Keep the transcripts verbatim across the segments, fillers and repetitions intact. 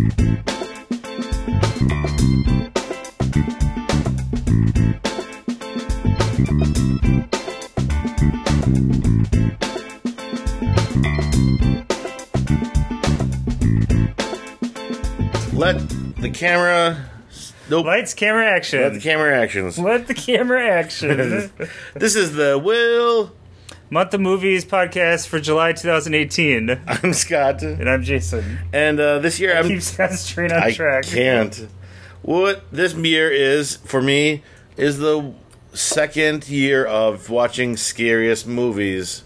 Let the camera... Nope. Lights, camera, action. Let the camera actions. Let the camera action. This is the Will... Month of Movies podcast for July twenty eighteen. I'm Scott. And I'm Jason. And uh, this year I'm... Keep Scott straight on I track. can't. What this year is, for me, is the second year of watching scariest movies.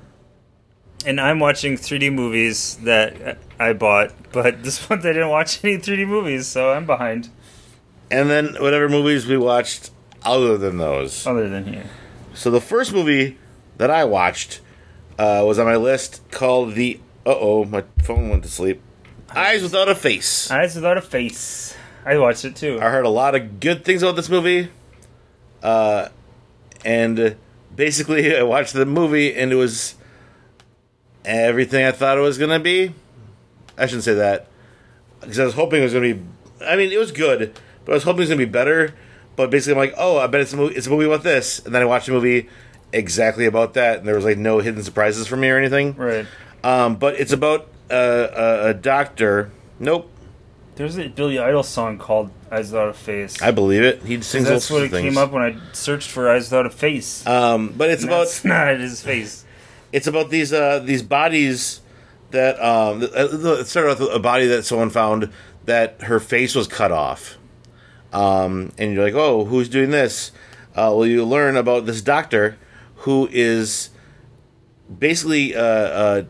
And I'm watching three D movies that I bought, but this month I didn't watch any three D movies, so I'm behind. And then whatever movies we watched other than those. Other than here. So the first movie that I watched uh, was on my list called the... Uh-oh, my phone went to sleep. Eyes Without a Face. Eyes Without a Face. I watched it too. I heard a lot of good things about this movie. Uh, and basically I watched the movie and it was everything I thought it was going to be. I shouldn't say that. Because I was hoping it was going to be... I mean, it was good, but I was hoping it was going to be better. But basically I'm like, oh, I bet it's a movie, it's a movie about this. And then I watched the movie exactly about that. And there was like no hidden surprises for me or anything. Right. Um, but it's about uh, a, a doctor. Nope. There's a Billy Idol song called Eyes Without a Face. I believe it. He sings those That's what it things. came up when I searched for Eyes Without a Face. Um, but it's And about... that's not his face. It's about these uh, these bodies that... Um, it started with a body that someone found that her face was cut off. Um, and you're like, oh, who's doing this? Uh, well, you learn about this doctor who is basically... Uh, uh,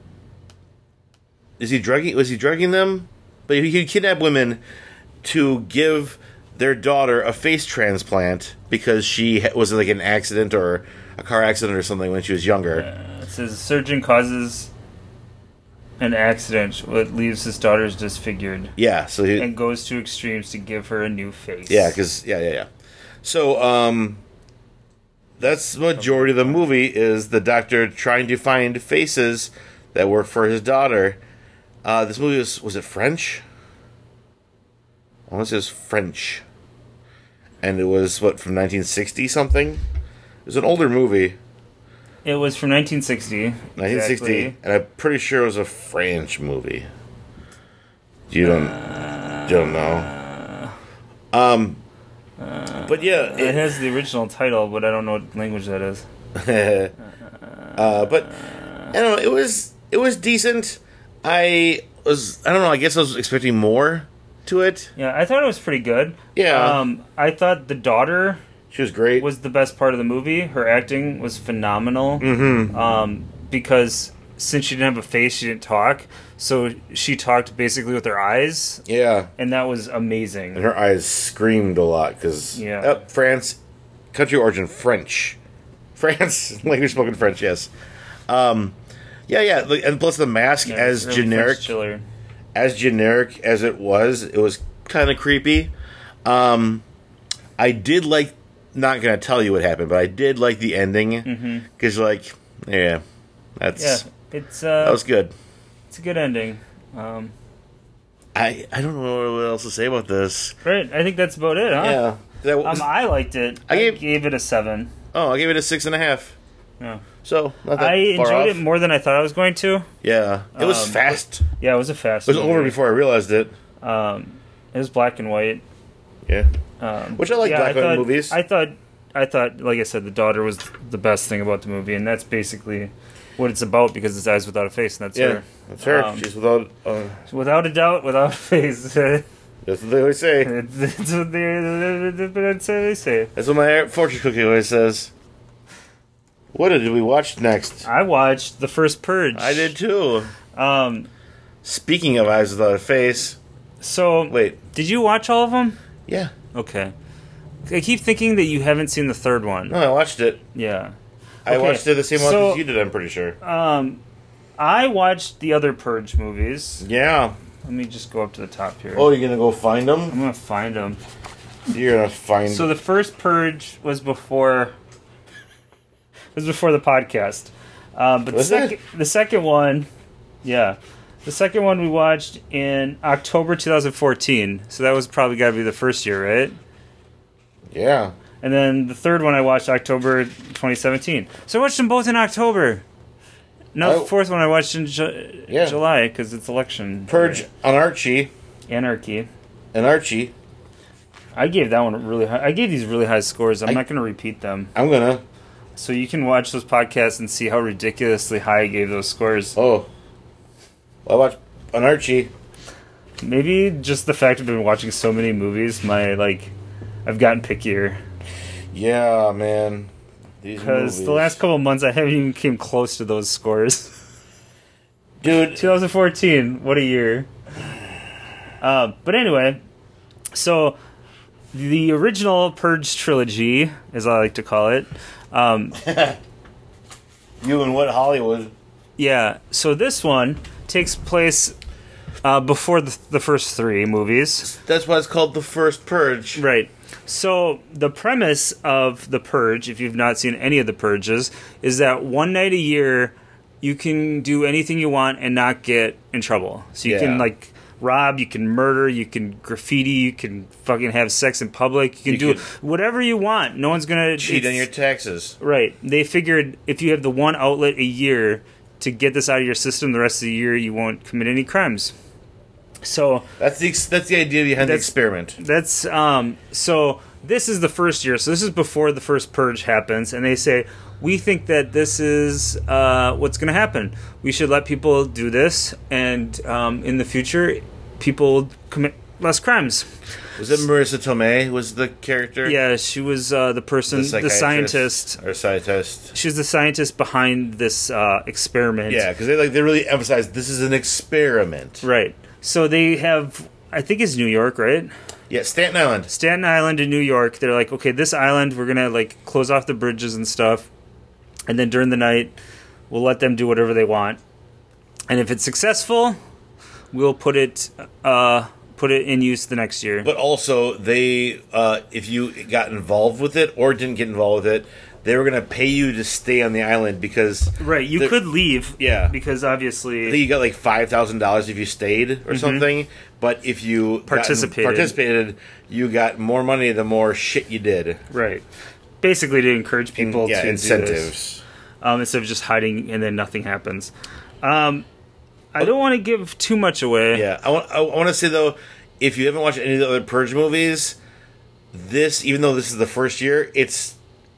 is he drugging... Was he drugging them? But he he kidnapped women to give their daughter a face transplant because she was like an accident or a car accident or something when she was younger. Uh, it says a surgeon causes an accident that leaves his daughter disfigured. Yeah, so he, and goes to extremes to give her a new face. yeah, because yeah, yeah, yeah. So um, that's the majority of the movie is the doctor trying to find faces that work for his daughter. Uh, this movie was was it French? I want to say it was French, and it was what from nineteen sixty something. It was an older movie. It was from nineteen sixty. nineteen sixty, exactly. And I'm pretty sure it was a French movie. You don't, uh, you don't know. Um, uh, but yeah, it, it has the original title, but I don't know what language that is. uh, but I don't know. It was it was decent. I was I don't know. I guess I was expecting more to it. Yeah, I thought it was pretty good. Yeah, um, I thought the daughter. She was great. Was the best part of the movie. Her acting was phenomenal. Mm-hmm. Um, because since she didn't have a face, she didn't talk. So she talked basically with her eyes. Yeah. And that was amazing. And her eyes screamed a lot because... Yeah. Oh, France, country origin, French. France, language spoken French, yes. Um, yeah, yeah. And plus the mask, yeah, as really generic... As generic as it was, it was kind of creepy. Um, I did like... Not gonna tell you what happened, but I did like the ending because, mm-hmm. like, yeah, that's yeah, it's uh, that was good. It's a good ending. Um, I I don't know what else to say about this. Right, I think that's about it. Huh? Yeah, that was, um, I liked it. I gave, I gave it a seven. Oh, I gave it a six and a half. Yeah, so not that I far enjoyed off. it more than I thought I was going to. Yeah, it was um, fast. Yeah, it was a fast. It was movie. over before I realized it. Um, it was black and white. Yeah. Um, Which I like yeah, black and white thought, movies. I thought, I thought, like I said, the daughter was the best thing about the movie, and that's basically what it's about because it's Eyes Without a Face, and that's yeah, her. that's her. Um, She's without, uh, without a doubt, without a face. That's what they always say. That's what they, that's what they say. That's what my fortune cookie always says. What did we watch next? I watched the first Purge. I did too. Um, Speaking of Eyes Without a Face. So, wait, did you watch all of them? Yeah. Okay. I keep thinking that you haven't seen the third one. No, I watched it. Yeah. I okay. watched it the same month so, as you did, I'm pretty sure. Um, I watched the other Purge movies. Yeah. Let me just go up to the top here. Oh, you're going to go find them? I'm going to find them. You're going to find So the first Purge was before... was before the podcast. Um, but was the, sec- it? the second one... Yeah. The second one we watched in October twenty fourteen, so that was probably got to be the first year, right? Yeah. And then the third one I watched October twenty seventeen. So I watched them both in October. No, Oh. the fourth one I watched in Ju- Yeah. July because it's election. Purge on Archie. Anarchy. And Archie. I gave that one really high. I gave these really high scores. I'm I- not going to repeat them. I'm gonna. So you can watch those podcasts and see how ridiculously high I gave those scores. Oh. Well, I watched on Archie. Maybe just the fact I've been watching so many movies, my like, I've gotten pickier. Yeah, man. These Because the movies. last couple of months I haven't even came close to those scores. Dude. twenty fourteen, what a year. Uh, but anyway, so the original Purge trilogy, as I like to call it, um, You and what Hollywood? yeah, so this one takes place uh, before the, the first three movies. That's why it's called The First Purge. Right. So the premise of The Purge, if you've not seen any of the Purges, is that one night a year you can do anything you want and not get in trouble. So you Yeah. can like rob, you can murder, you can graffiti, you can fucking have sex in public, you can You do can whatever you want. No one's gonna Cheat on it's- your taxes. Right. They figured if you have the one outlet a year to get this out of your system, the rest of the year you won't commit any crimes. So That's the that's the idea behind the That's- experiment. that's um so this is the first year. So this is before the first purge happens, and they say we think that this is uh, what's going to happen. We should let people do this, and um, in the future, people commit less crimes. Was it Marissa Tomei was the character? Yeah, she was uh, the person, the, psychiatrist scientist. or scientist. She was the scientist behind this uh, experiment. Yeah, because they like they really emphasize this is an experiment. Right. So they have, I think it's New York, right? Yeah, Staten Island. Staten Island in New York. They're like, okay, this island, we're gonna like close off the bridges and stuff, and then during the night, we'll let them do whatever they want. And if it's successful, we'll put it uh, put it in use the next year. But also, they uh, if you got involved with it or didn't get involved with it, they were going to pay you to stay on the island because right, you the- could leave. Yeah. because obviously, I think you got like five thousand dollars if you stayed or something. But if you got- Participated. participated, you got more money the more shit you did. right, basically to encourage people yeah, to incentives. do this, um, instead of just hiding and then nothing happens. Um, I don't want to give too much away. Yeah, I want. I want to say though, if you haven't watched any of the other Purge movies, this, even though this is the first year, it's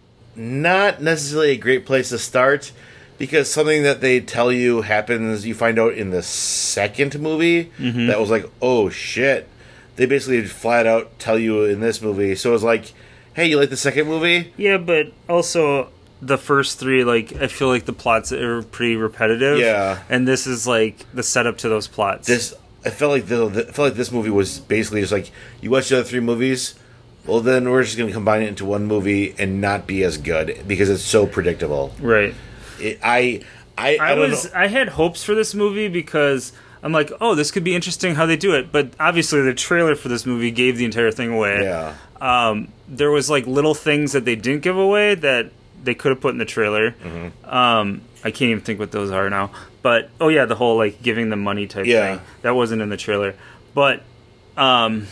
not necessarily a great place to start because something that they tell you happens, you find out in the second movie Mm-hmm. that was like, oh shit. They basically flat out tell you in this movie. So it's like, hey, you like the second movie? Yeah, but also the first three, like I feel like the plots are pretty repetitive. Yeah. and this is like the setup to those plots. This, I felt like the, the I felt like this movie was basically just like, you watch the other three movies. Well, then we're just going to combine it into one movie and not be as good because it's so predictable. right. It, I, I, I, I don't was know. I had hopes for this movie because I'm like, oh, this could be interesting how they do it. But obviously, the trailer for this movie gave the entire thing away. Yeah. Um, there was like little things that they didn't give away that they could have put in the trailer. Mm-hmm. Um, I can't even think what those are now. But oh yeah, the whole like giving them money type Yeah. thing that wasn't in the trailer. But um,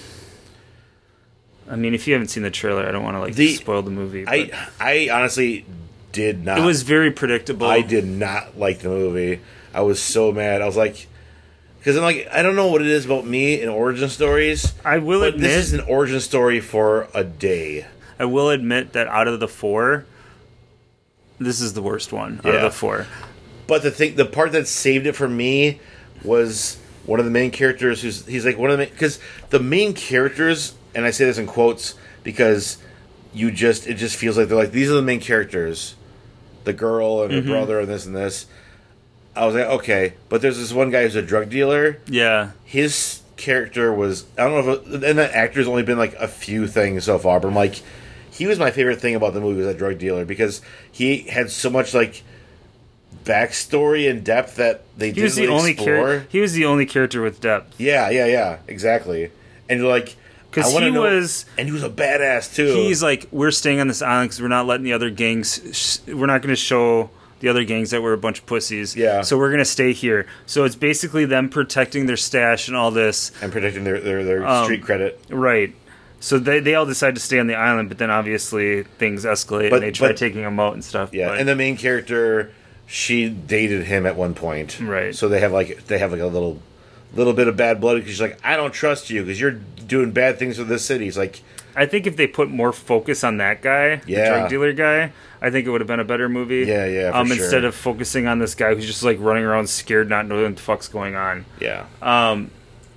I mean, if you haven't seen the trailer, I don't want to like The- spoil the movie. But I, I honestly did not. it was very predictable. I did not like the movie. I was so mad. I was like, because I'm like, I don't know what it is about me in origin stories. I will But admit, this is an origin story for a day. I will admit that out of the four, this is the worst one out of Yeah. the four. But the thing, the part that saved it for me was one of the main characters. Who's he's like one of the because the main characters, and I say this in quotes because you just it just feels like they're like these are the main characters, the girl and her Mm-hmm. brother and this and this. I was like, okay, but there's this one guy who's a drug dealer. Yeah, His character was I don't know if it, and that actor's only been like a few things so far, but I'm like, he was my favorite thing about the movie was that drug dealer because he had so much like backstory and depth that they he didn't was the really only explore. character. He was the only character with depth Yeah, yeah, yeah, exactly. And you're like, because I wanna he know- was. and he was a badass too. He's like, we're staying on this island because we're not letting the other gangs. Sh- we're not going to show the other gangs that were a bunch of pussies. Yeah. So we're gonna stay here. So it's basically them protecting their stash and all this, and protecting their their, their Um, street credit. right? So they they all decide to stay on the island, but then obviously things escalate But- and they try but- taking them out and stuff. Yeah, but- and the main character, she dated him at one point. Right. So they have like they have like a little little bit of bad blood because she's like, I don't trust you because you're doing bad things with this city. He's like, I think if they put more focus on that guy, Yeah. the drug dealer guy, I think it would have been a better movie. Yeah, yeah, for Um, sure. instead of focusing on this guy who's just like running around scared, not knowing what the fuck's going on. yeah, Um,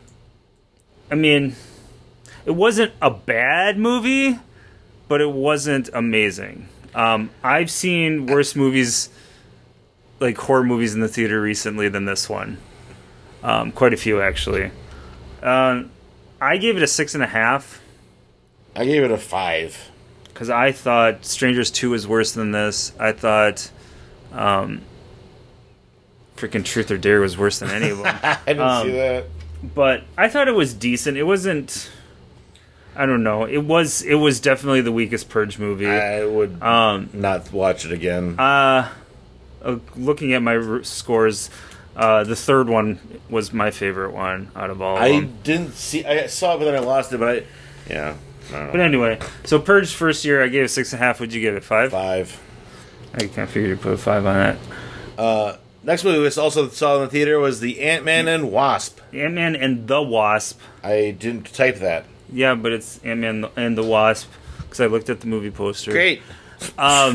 I mean, it wasn't a bad movie, but it wasn't amazing. Um, I've seen worse movies, like horror movies, in the theater recently than this one. Um, quite a few, actually. Um, I gave it a six and a half I gave it a five. because I thought Strangers two was worse than this. I thought um, freaking Truth or Dare was worse than any of them. I didn't Um, see that. But I thought it was decent. It wasn't. I don't know. It was. It was definitely the weakest Purge movie. I would Um, not watch it again. uh, uh, looking at my r- scores, uh, the third one was my favorite one out of all of I them. didn't see. I saw it, but then I lost it. But I, yeah, I don't But know. anyway, so Purge first year, I gave it six and a half. Would you give it five? Five. I can't figure to put a five on that. Uh, next movie we also saw in the theater was the Ant-Man and Wasp. Ant Man and the Wasp. I didn't type that. Yeah, but it's Ant Man and the Wasp because I looked at the movie poster. Great. Um,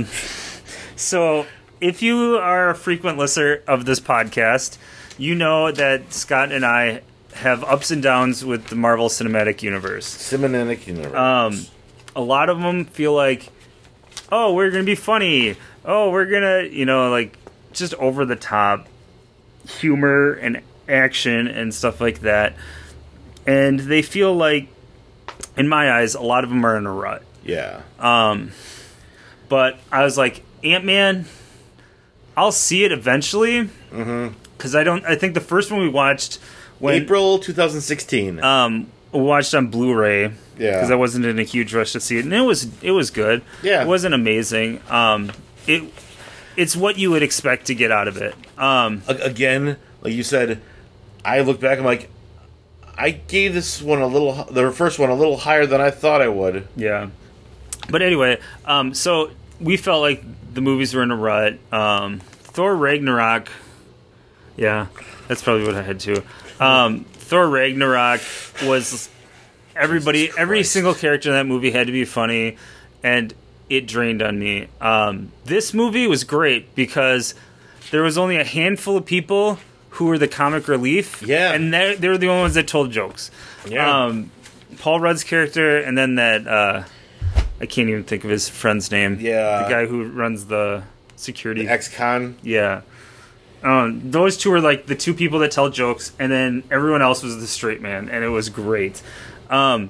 so if you are a frequent listener of this podcast, you know that Scott and I have ups and downs with the Marvel Cinematic Universe. Cinematic Universe. Um, a lot of them feel like, oh, we're gonna be funny. Oh, we're gonna, you know, like just over the top humor and action and stuff like that. And they feel like, in my eyes, a lot of them are in a rut. yeah. Um, but I was like, Ant-Man, I'll see it eventually. Because I don't, I think the first one we watched when April twenty sixteen. um we watched on Blu-ray. Yeah. Because I wasn't in a huge rush to see it, and it was it was good. Yeah. It wasn't amazing. Um, it it's what you would expect to get out of it. Um, A- Again, like you said, I look back. I'm like, I gave this one a little, the first one a little higher than I thought I would. Yeah. But anyway, um, so we felt like the movies were in a rut. Um, Thor Ragnarok, yeah, that's probably what I had too. Um, Thor Ragnarok was everybody, Jesus every Christ. single character in that movie had to be funny, and it drained on me. Um, this movie was great because there was only a handful of people who were the comic relief. Yeah. And they they were the only ones that told jokes. Yeah. Um, Paul Rudd's character, and then that uh, I can't even think of his friend's name. Yeah. the guy who runs the security. Ex-con. yeah, um, those two were like the two people that tell jokes, and then everyone else was the straight man, and it was great. Um,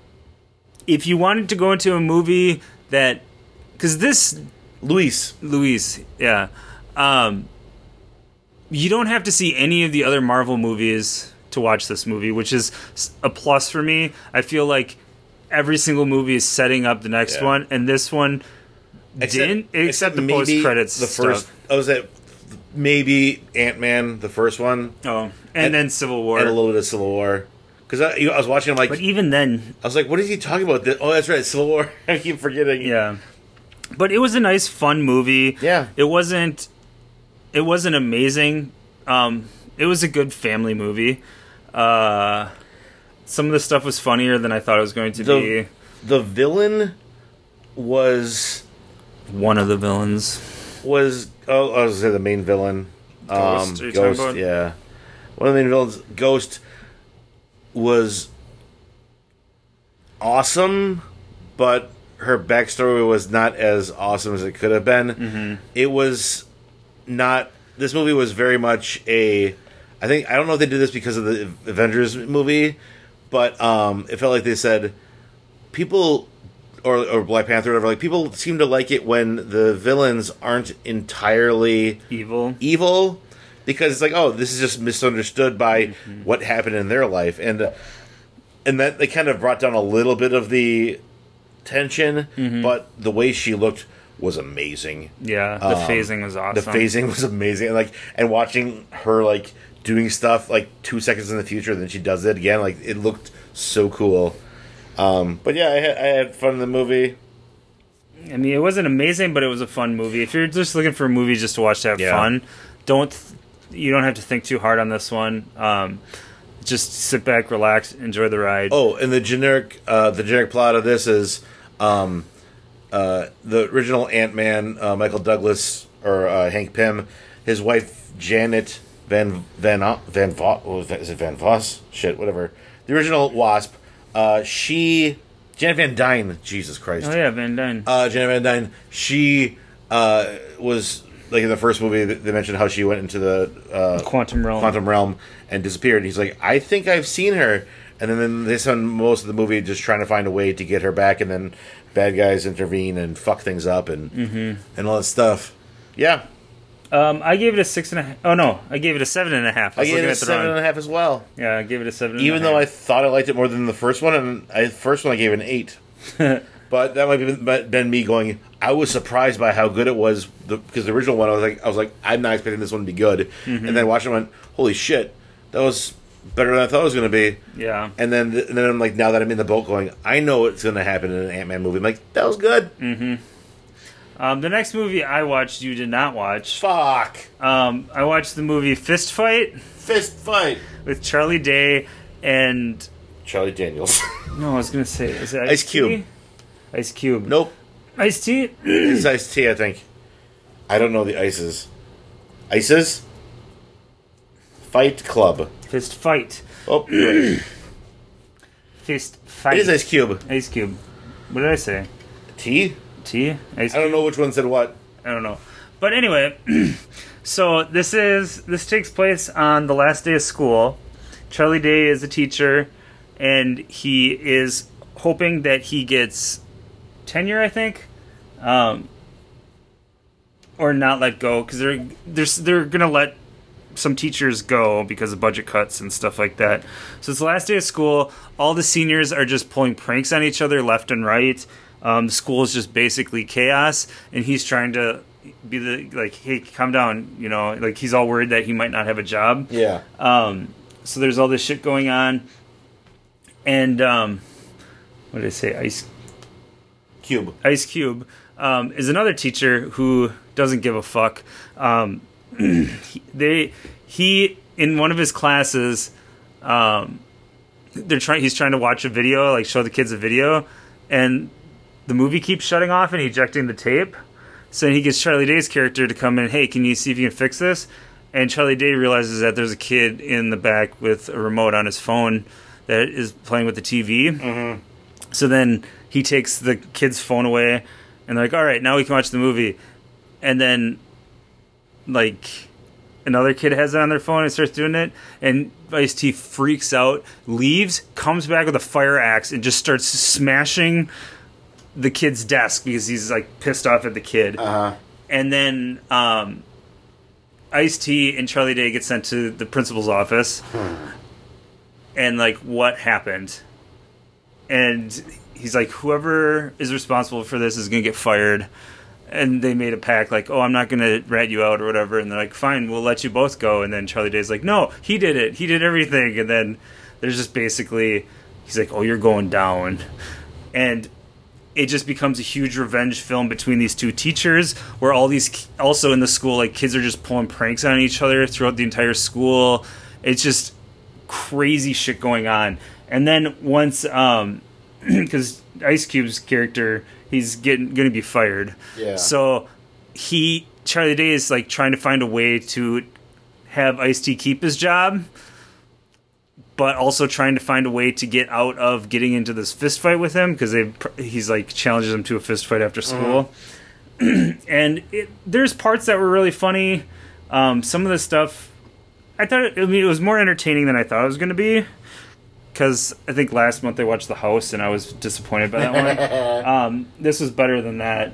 if you wanted to go into a movie that, because this Luis. Luis, yeah. Um, you don't have to see any of the other Marvel movies to watch this movie, which is s- a plus for me. I feel like every single movie is setting up the next Yeah. one, and this one didn't, except, the maybe post-credits The first, stuff. I was at maybe Ant-Man, the first one, Oh, and, And- then Civil War. and a little bit of Civil War. Because I, you know, I was watching, I'm like, but even then, I was like, what is he talking about? Th- Oh, that's right, Civil War. I keep forgetting. yeah. But it was a nice, fun movie. Yeah. It wasn't. It wasn't amazing. Um, it was a good family movie. Uh, some of the stuff was funnier than I thought it was going to The, be. the villain was One of the villains. was oh, I was gonna say the main villain. Ghost, are Um, you talking Ghost, about? yeah. One of the main villains, Ghost, was awesome, but her backstory was not as awesome as it could have been. Mm-hmm. It was not. This movie was very much a. I think I don't know if they did this because of the Avengers movie, but um, it felt like they said people. Or, or Black Panther, or whatever. Like people seem to like it when the villains aren't entirely Evil. evil, because it's like, oh, this is just misunderstood by Mm-hmm. what happened in their life, and uh, and that they kind of brought down a little bit of the tension. Mm-hmm. But the way she looked was amazing. Yeah, the Um, phasing was awesome. The phasing was amazing. Like, and watching her like doing stuff like two seconds in the future, then she does it again. Like, it looked so cool. Um, but yeah, I had, I had fun in the movie. I mean, it wasn't amazing, but it was a fun movie. If you're just looking for a movie just to watch to have Yeah. fun, don't th- you don't have to think too hard on this one. Um, just sit back, relax, enjoy the ride. Oh, and the generic uh, the generic plot of this is um, uh, the original Ant-Man, uh, Michael Douglas or uh, Hank Pym, his wife Janet Van Van O- Van Voss, what was that? Is it Van Voss? Shit, whatever. The original Wasp. Uh, she Janet Van Dyne. Jesus Christ. Oh yeah, Van Dyne. Uh, Janet Van Dyne. She uh, was like in the first movie. They mentioned how she went into the uh, Quantum Realm. Quantum Realm and disappeared. And he's like, I think I've seen her. And then, then they spend most of the movie just trying to find a way to get her back. And then bad guys intervene and fuck things up and Mm-hmm. and all that stuff. Yeah, Um, I gave it a six and a half. Oh no, I gave it a seven and a half. I I was gave looking it a at the seven wrong. and a half as well. Yeah, I gave it a seven. Even and a though I half. thought I liked it more than the first one, and I first one I gave an eight. But that might have been, been me going. I was surprised by how good it was the, because the original one I was like, I was like, I'm not expecting this one to be good, Mm-hmm. and then watching it, I went, holy shit, that was better than I thought it was going to be. Yeah. And then, and then I'm like, now that I'm in the boat, going, I know what's going to happen in an Ant-Man movie. I'm like, that was good. Mm. Um, the next movie I watched, you did not watch. Fuck. Um, I watched the movie Fist Fight Fist fight. with Charlie Day and Charlie Daniels. no, I was gonna say is it Ice, Ice Cube. T? Ice Cube. Nope. Ice T. It's Ice T, I think. I don't know the ices. Ices? Fight Club. Fist Fight. Oh, you're right. Fist Fight. It is Ice Cube. Ice Cube. What did I say? T? T. Ice. I don't know which one said what. I don't know. But anyway, so this is this takes place on the last day of school. Charlie Day is a teacher, and he is hoping that he gets tenure, I think, um, or not let go because they're they're they're gonna let some teachers go because of budget cuts and stuff like that. So it's the last day of school. All the seniors are just pulling pranks on each other left and right. Um, the school is just basically chaos, and he's trying to be the like, hey, calm down, you know, like he's all worried that he might not have a job. Yeah. Um, so there's all this shit going on, and um, what did I say? Ice Cube. Ice Cube um, is another teacher who doesn't give a fuck. Um, he, they he in one of his classes, um, they're trying. He's trying to watch a video, like show the kids a video, and the movie keeps shutting off and ejecting the tape. So he gets Charlie Day's character to come in. Hey, can you see if you can fix this? And Charlie Day realizes that there's a kid in the back with a remote on his phone that is playing with the T V. Mm-hmm. So then he takes the kid's phone away, and they're like, all right, now we can watch the movie. And then, like, another kid has it on their phone and starts doing it, and Ice-T freaks out, leaves, comes back with a fire axe, and just starts smashing the kid's desk because he's, like, pissed off at the kid. Uh-huh. And then um, Ice-T and Charlie Day get sent to the principal's office. And, like, what happened? And he's like, whoever is responsible for this is going to get fired. And they made a pact, like, oh, I'm not going to rat you out or whatever. And they're like, fine, we'll let you both go. And then Charlie Day's like, no, he did it. He did everything. And then there's just basically, he's like, oh, you're going down. And it just becomes a huge revenge film between these two teachers, where all these, also in the school, like, kids are just pulling pranks on each other throughout the entire school. It's just crazy shit going on. And then once, um, because Ice Cube's character, he's getting going to be fired. Yeah. So he, Charlie Day is like trying to find a way to have Ice-T keep his job, but also trying to find a way to get out of getting into this fist fight with him, because they he's like challenges him to a fist fight after school. Mm. And it, there's parts that were really funny. Um, some of the stuff, I thought it, I mean, it was more entertaining than I thought it was going to be. Because I think last month I watched The House and I was disappointed by that one. Um, this was better than that.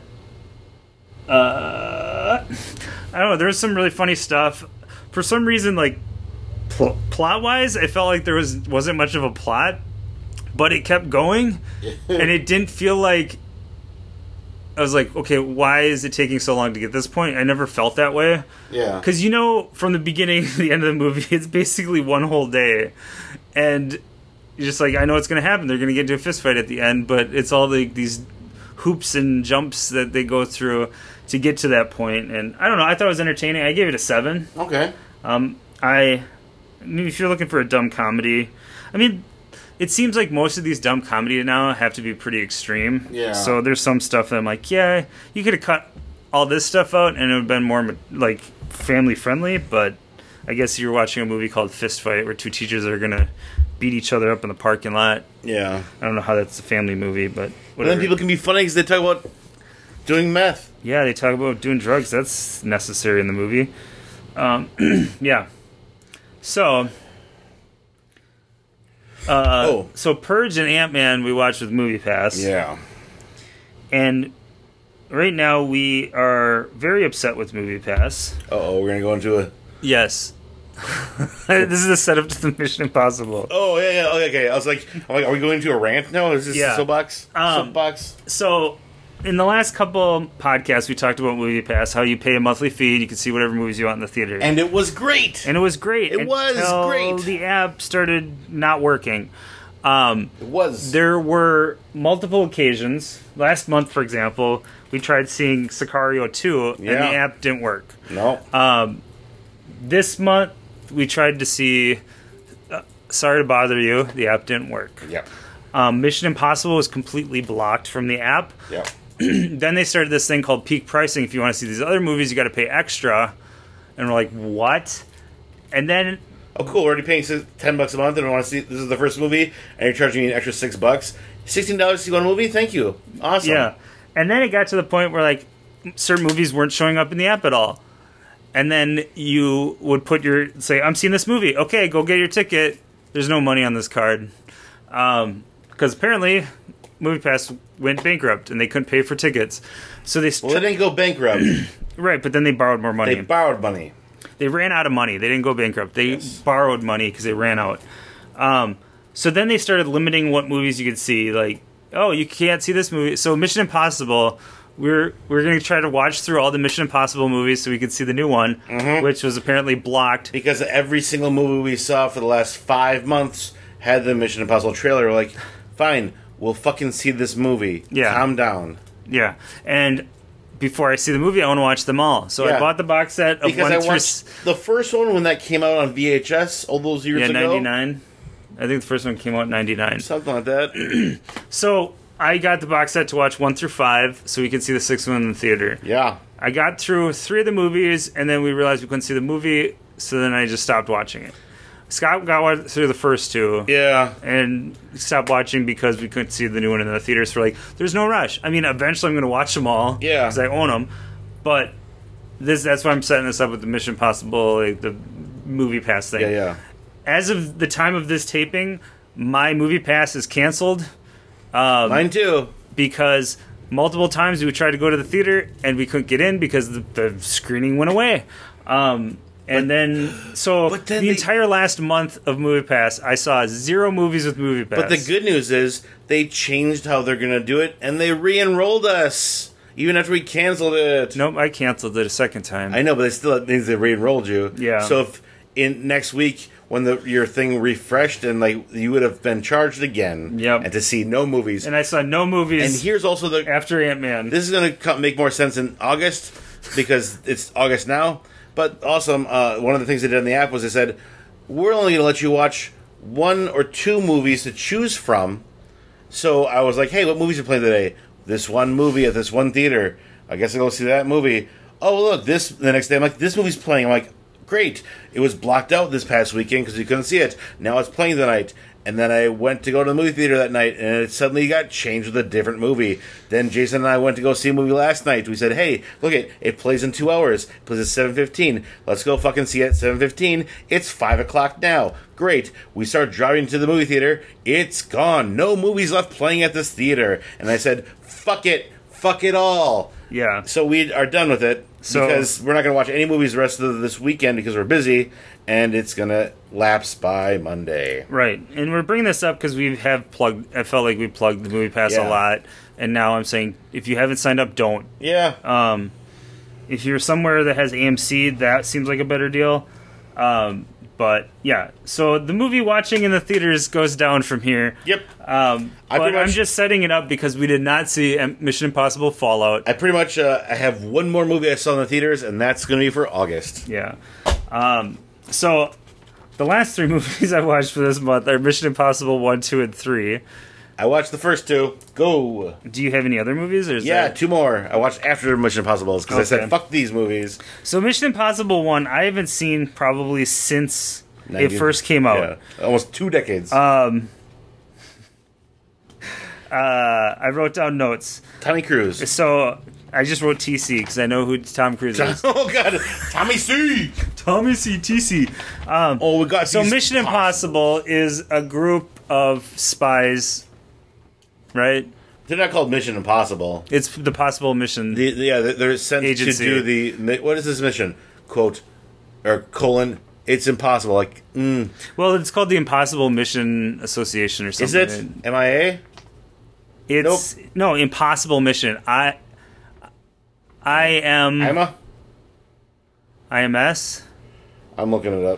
Uh, I don't know. There was some really funny stuff. For some reason, like pl- plot wise, I felt like there was wasn't much of a plot, but it kept going, and it didn't feel like I was like, okay, why is it taking so long to get to this point? I never felt that way. Yeah. Because, you know, from the beginning to the end of the movie, it's basically one whole day. And you're just like, I know what's going to happen. They're going to get into a fist fight at the end, but it's all the, these hoops and jumps that they go through to get to that point. And I don't know. I thought it was entertaining. I gave it a seven. Okay. Um, I, I mean, if you're looking for a dumb comedy, I mean, it seems like most of these dumb comedy now have to be pretty extreme. Yeah. So there's some stuff that I'm like, yeah, you could have cut all this stuff out and it would have been more like family friendly. But I guess you're watching a movie called Fist Fight where two teachers are gonna beat each other up in the parking lot. Yeah. I don't know how that's a family movie, but whatever. But then people can be funny because they talk about doing meth. Yeah, they talk about doing drugs. That's necessary in the movie. Um, yeah. So. Uh, oh. So Purge and Ant-Man we watched with MoviePass. Yeah. And right now we are very upset with MoviePass. Uh-oh, we're going to go into a... Yes. This is the setup to the Mission Impossible. Oh, yeah, yeah, okay, okay. I was like, I'm like, are we going into a rant now? Is this Yeah. a soapbox? Um, soapbox? So, in the last couple podcasts, we talked about MoviePass, how you pay a monthly fee and you can see whatever movies you want in the theater. And it was great! And it was great. It was until great. the app started not working. Um, It was. there were multiple occasions. Last month, for example, we tried seeing Sicario two, and Yeah. the app didn't work. No. Um, this month, we tried to see uh, Sorry to Bother You. The app didn't work. Yep. Um, Mission Impossible was completely blocked from the app. Yep. Then they started this thing called peak pricing. If you want to see these other movies, you got to pay extra. And we're like, what? And then, Oh, cool. We're already paying six, ten bucks a month, and I want to see this is the first movie, and you're charging me an extra six bucks. Sixteen dollars to see one movie? Thank you. Awesome. yeah. And then it got to the point where, like, certain movies weren't showing up in the app at all. And then you would put your, say, I'm seeing this movie. Okay, go get your ticket. There's no money on this card. Um, because apparently MoviePass went bankrupt and they couldn't pay for tickets. So they... Well, they didn't go bankrupt. Right, but then they borrowed more money. They borrowed money. They ran out of money. They didn't go bankrupt. They Yes. borrowed money because they ran out. Um, so then they started limiting what movies you could see. Like, oh, you can't see this movie. So Mission Impossible, we're we're going to try to watch through all the Mission Impossible movies so we could see the new one, Mhm. which was apparently blocked. Because every single movie we saw for the last five months had the Mission Impossible trailer. We're like, fine, we'll fucking see this movie. Yeah. Calm down. Yeah, and before I see the movie, I want to watch them all. So I Yeah. bought the box set of Because one I through watched the first one when that came out on V H S all those years yeah ago. ninety-nine. I think the first one came out in ninety-nine. Something like that. So I got the box set to watch one through five, so we could see the sixth one in the theater. Yeah. I got through three of the movies, and then we realized we couldn't see the movie, so then I just stopped watching it. Scott got through the first two, Yeah. and stopped watching because we couldn't see the new one in the theaters. For like, there's no rush. I mean, eventually I'm going to watch them all, Yeah. because I own them. But this that's why I'm setting this up with the Mission Impossible, like the movie pass thing. Yeah, yeah. As of the time of this taping, my movie pass is canceled. Um, Mine too. because multiple times we would try to go to the theater and we couldn't get in because the, the screening went away. Um, and But- then, so but then the they- entire last month of MoviePass, I saw zero movies with MoviePass. But the good news is they changed how they're going to do it, and they re-enrolled us even after we canceled it. Nope, I canceled it a second time. I know, but it still it means they re-enrolled you. Yeah. So if in next week when the your thing refreshed and like you would have been charged again. Yep. And to see no movies. and I saw no movies And here's also the after Ant-Man. this is going to make more sense in August because it's August now. But also, uh, one of the things they did in the app was they said, we're only going to let you watch one or two movies to choose from. So I was like, hey, what movies are playing today? This one movie at this one theater. I guess I'll go see that movie. Oh, look, this, the next day, I'm like, this movie's playing. I'm like, great. It was blocked out this past weekend because you couldn't see it. Now it's playing tonight. And then I went to go to the movie theater that night, and it suddenly got changed with a different movie. Then Jason and I went to go see a movie last night. We said, hey, look, it it plays in two hours. It plays at seven fifteen. Let's go fucking see it at seven fifteen. It's five o'clock now. Great. We start driving to the movie theater. It's gone. No movies left playing at this theater. And I said, fuck it. fuck it all. Yeah. So we are done with it So- because we're not going to watch any movies the rest of this weekend because we're busy, and it's going to lapse by Monday. Right. And we're bringing this up because we have plugged, I felt like we plugged the Movie Pass Yeah. a lot. And now I'm saying, if you haven't signed up, don't. Yeah. Um, if you're somewhere that has A M C, that seems like a better deal. Um, but yeah, so the movie watching in the theaters goes down from here. Yep. Um, I but pretty much- I'm just setting it up because we did not see um, Mission Impossible Fallout. I pretty much uh, I have one more movie I saw in the theaters, and that's going to be for August. Yeah. Um, so the last three movies I watched for this month are Mission Impossible one, two, and three. I watched the first two. Go. Do you have any other movies? Or is Yeah, that... two more. I watched after Mission Impossible because I Okay. said, fuck these movies. So Mission Impossible one, I haven't seen probably since it ninety first came out. Yeah, almost two decades. Um, uh, I wrote down notes. Tommy Cruise. So I just wrote T C because I know who Tom Cruise is. Oh, God. Tommy C. Tommy C. T C. Um, Oh, we got so these Mission pops. Impossible is a group of spies, right? They're not called Mission Impossible. It's the possible mission. The, the- yeah, they're sent Agency. to do the. mi- What is this mission? Quote, or colon, it's impossible. Like, mm, Well, it's called the Impossible Mission Association or something. is it M I A? It's no Impossible Mission. I I am I M A? I M S. I'm looking it up.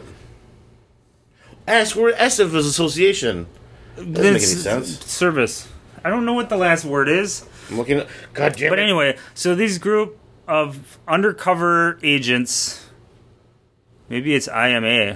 S, where S of his association. Doesn't make any sense. Service. I don't know what the last word is. I'm looking at. God damn But it. anyway, so these group of undercover agents, maybe it's I M A.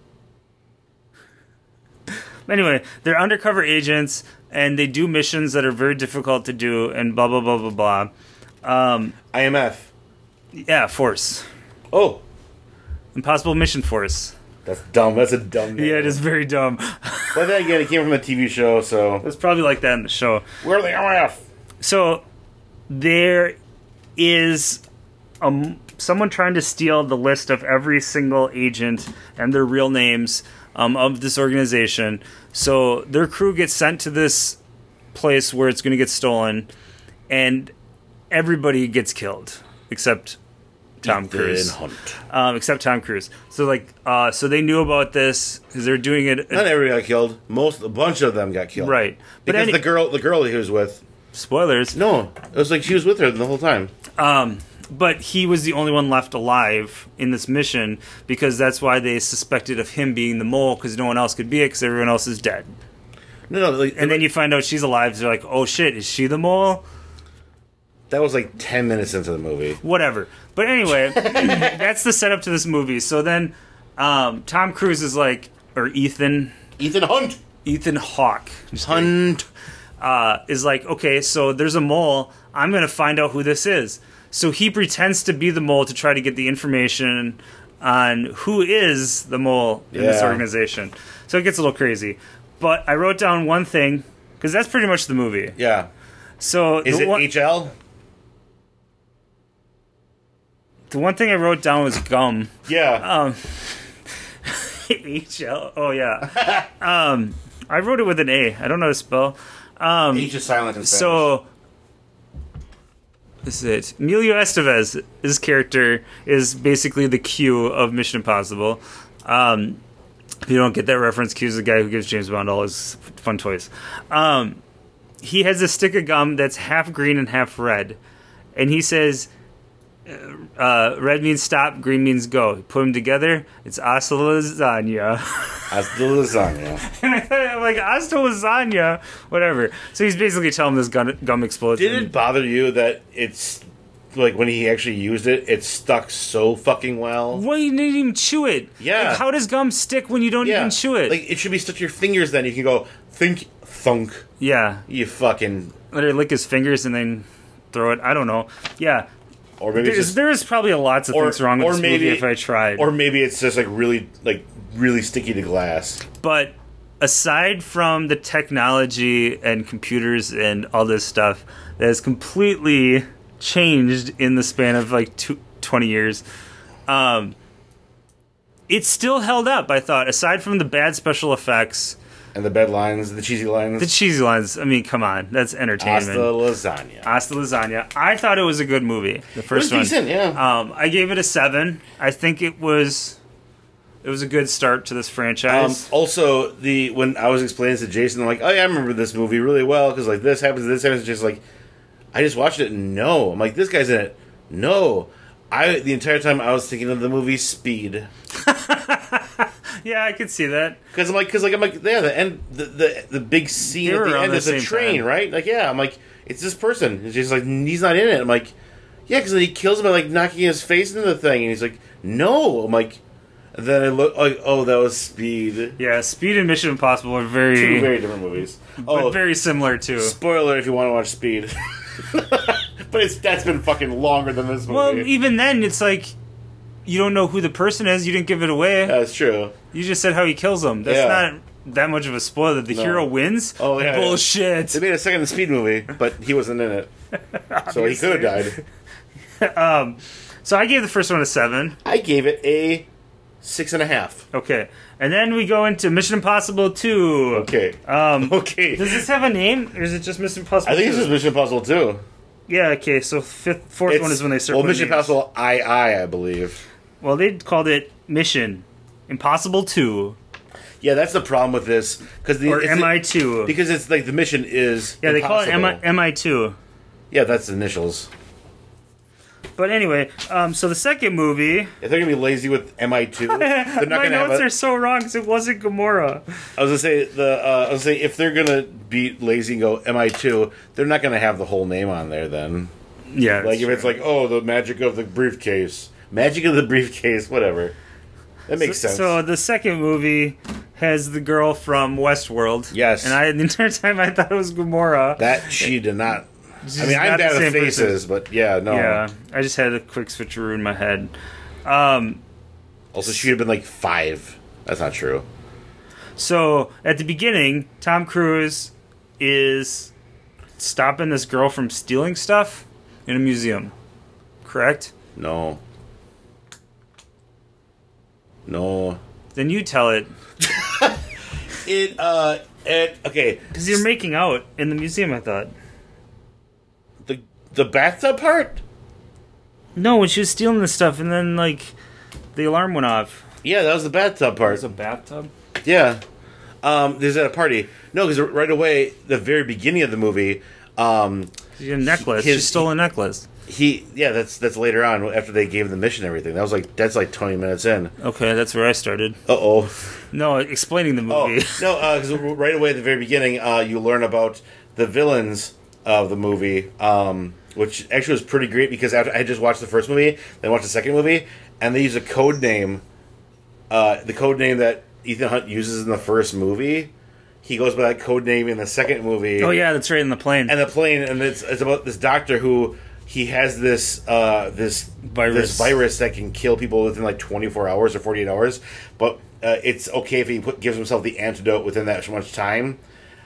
Anyway, they're undercover agents, and they do missions that are very difficult to do, and blah, blah, blah, blah, blah. Um, I M F. yeah, Force. Oh, Impossible Mission Force. that's dumb. That's a dumb name. Yeah, it is very dumb. But then again, it came from a T V show, so. It's probably like that in the show. Where are the M I F? So there is um, someone trying to steal the list of every single agent and their real names um, of this organization. So their crew gets sent to this place where it's going to get stolen, and everybody gets killed except Tom Ethan Cruise. Hunt. Um, except Tom Cruise. So like, uh, so they knew about this because they're doing it. Not everybody got killed. Most, a bunch of them got killed. Right. But Because any- the girl, the girl he was with. Spoilers. No, it was like she was with her the whole time. Um, but he was the only one left alive in this mission because that's why they suspected of him being the mole because no one else could be it because everyone else is dead. No, no, like, And then you find out she's alive. So they're like, oh shit, is she the mole? that was like ten minutes into the movie. Whatever. But anyway, that's the setup to this movie. So then um, Tom Cruise is like, or Ethan, Ethan Hunt. Ethan Hawke. Hunt. uh, is like, okay, so there's a mole. I'm going to find out who this is. So he pretends to be the mole to try to get the information on who is the mole in this Yeah. organization. So it gets a little crazy. But I wrote down one thing, because that's pretty much the movie. Yeah. So Is the it one, H L? the one thing I wrote down was gum. Yeah. Um, H L. Oh, yeah. um, I wrote it with an A. I don't know how to spell. Um, H is silent in Spanish. So, this is it. Emilio Estevez, his character, is basically the Q of Mission Impossible. Um, if you don't get that reference, Q's the guy who gives James Bond all his fun toys. Um, he has a stick of gum that's half green and half red. And he says, uh, red means stop, green means go. Put them together, it's hasta lasagna. Hasta lasagna. And I thought, I'm like, hasta lasagna, whatever. So he's basically telling him this gun, gum explodes. Did and- it bother you that it's like when he actually used it, it stuck so fucking well? Well, you didn't even chew it. Yeah. Like, how does gum stick when you don't Yeah. even chew it? Like it should be stuck to your fingers. Then you can go think thunk. yeah. You fucking. Let her lick his fingers and then throw it. I don't know. Yeah. Or maybe it's There's, just, there is probably a lots of or- things wrong with or this maybe- movie if I tried. or maybe it's just like really like really sticky to glass. But aside from the technology and computers and all this stuff that has completely changed in the span of like two, twenty years, um, it still held up, I thought, aside from the bad special effects. And the bed lines, the cheesy lines. The cheesy lines. I mean, come on, that's entertainment. Hasta lasagna. Hasta lasagna. I thought it was a good movie. The first it was one. decent, yeah. Um, I gave it a seven. I think it was. It was a good start to this Um, franchise. also, the when I was explaining to Jason, I'm like, oh yeah, I remember this movie really well because like this happens, this happens. Just like, I just watched it. No, I'm like, this guy's in it. No, I the entire time I was thinking of the movie Speed. Yeah, I could see that. Because I'm like, because like I'm like, yeah, the end, the the, the big scene They at were the around end the is the same train, time. right? Like, yeah, I'm like, it's this person. It's just like he's not in it. I'm like, yeah, because he kills him by like knocking his face into the thing, and he's like, no. I'm like, and then I look like, oh, that was Speed. Yeah, Speed and Mission Impossible are very, Two very different movies. but Oh, very similar too. spoiler if you want to watch Speed. But it's that's been fucking longer than this movie. Well, even then, it's like you don't know who the person is. You didn't give it away. That's true. You just said how he kills them. That's Yeah. not that much of a spoiler. The No. hero wins. Oh, yeah, bullshit. They made a second Speed movie, but he wasn't in it, so he could have died. um, so I gave the first one a seven. I gave it a six and a half. Okay, and then we go into Mission Impossible Two. Okay. Um, Okay. Does this have a name, or is it just Mission Impossible? I think two? this is Mission Impossible too. Yeah. Okay. So fifth, fourth It's- one is when they start. Well, putting Mission names. Impossible I I I believe. Well, they called it Mission Impossible Two Yeah, that's the problem with this because the or it's M I the- Two. because it's like the mission is Yeah, they call it M I impossible. M I Two. Yeah, that's the initials. But anyway, um, so the second movie. If they're gonna be lazy with M I two, they're not My gonna have. notes A, are so wrong because it wasn't Gamora. I was gonna say the. Uh, I was gonna say if they're gonna be lazy and go M I two, they're not gonna have the whole name on there then. Yeah, Like if it's like, oh, the magic of the briefcase, magic of the briefcase, whatever. That makes so, sense. So the second movie has the girl from Westworld. Yes. and I the entire time I thought it was Gamora. that she did not. She's I mean, I'm not the bad with same faces, person. but yeah, no. Yeah, I just had a quick switcheroo in my head. Um, Also, she'd have been like five. That's not true. so at the beginning, Tom Cruise is stopping this girl from stealing stuff in a museum. Correct? No. No. Then you tell it It, uh, it, okay. because you're making out in the museum. I thought. The, the bathtub part? No, when she was stealing the stuff, and then like the alarm went off. Yeah, that was the bathtub part. There's a bathtub. Yeah. Um, there's at a party. No, because right away, the very beginning of the movie, um, She had a necklace. His- she stole a necklace. he, yeah, that's that's later on after they gave him the mission and everything. That was like, that's like twenty minutes in. Okay, that's where I started. Uh oh. No, explaining the Oh, movie. no, because right away at the very beginning, uh, you learn about the villains of the movie, um, which actually was pretty great because after I had just watched the first movie, then watched the second movie, and they use a code name, uh, the code name that Ethan Hunt uses in the first movie. He goes by that code name in the second movie. Oh yeah, that's right in the plane. And the plane, and it's, it's about this doctor who he has this uh, this Virus. this virus that can kill people within like twenty-four hours or forty-eight hours, but uh, it's okay if he put, gives himself the antidote within that much time.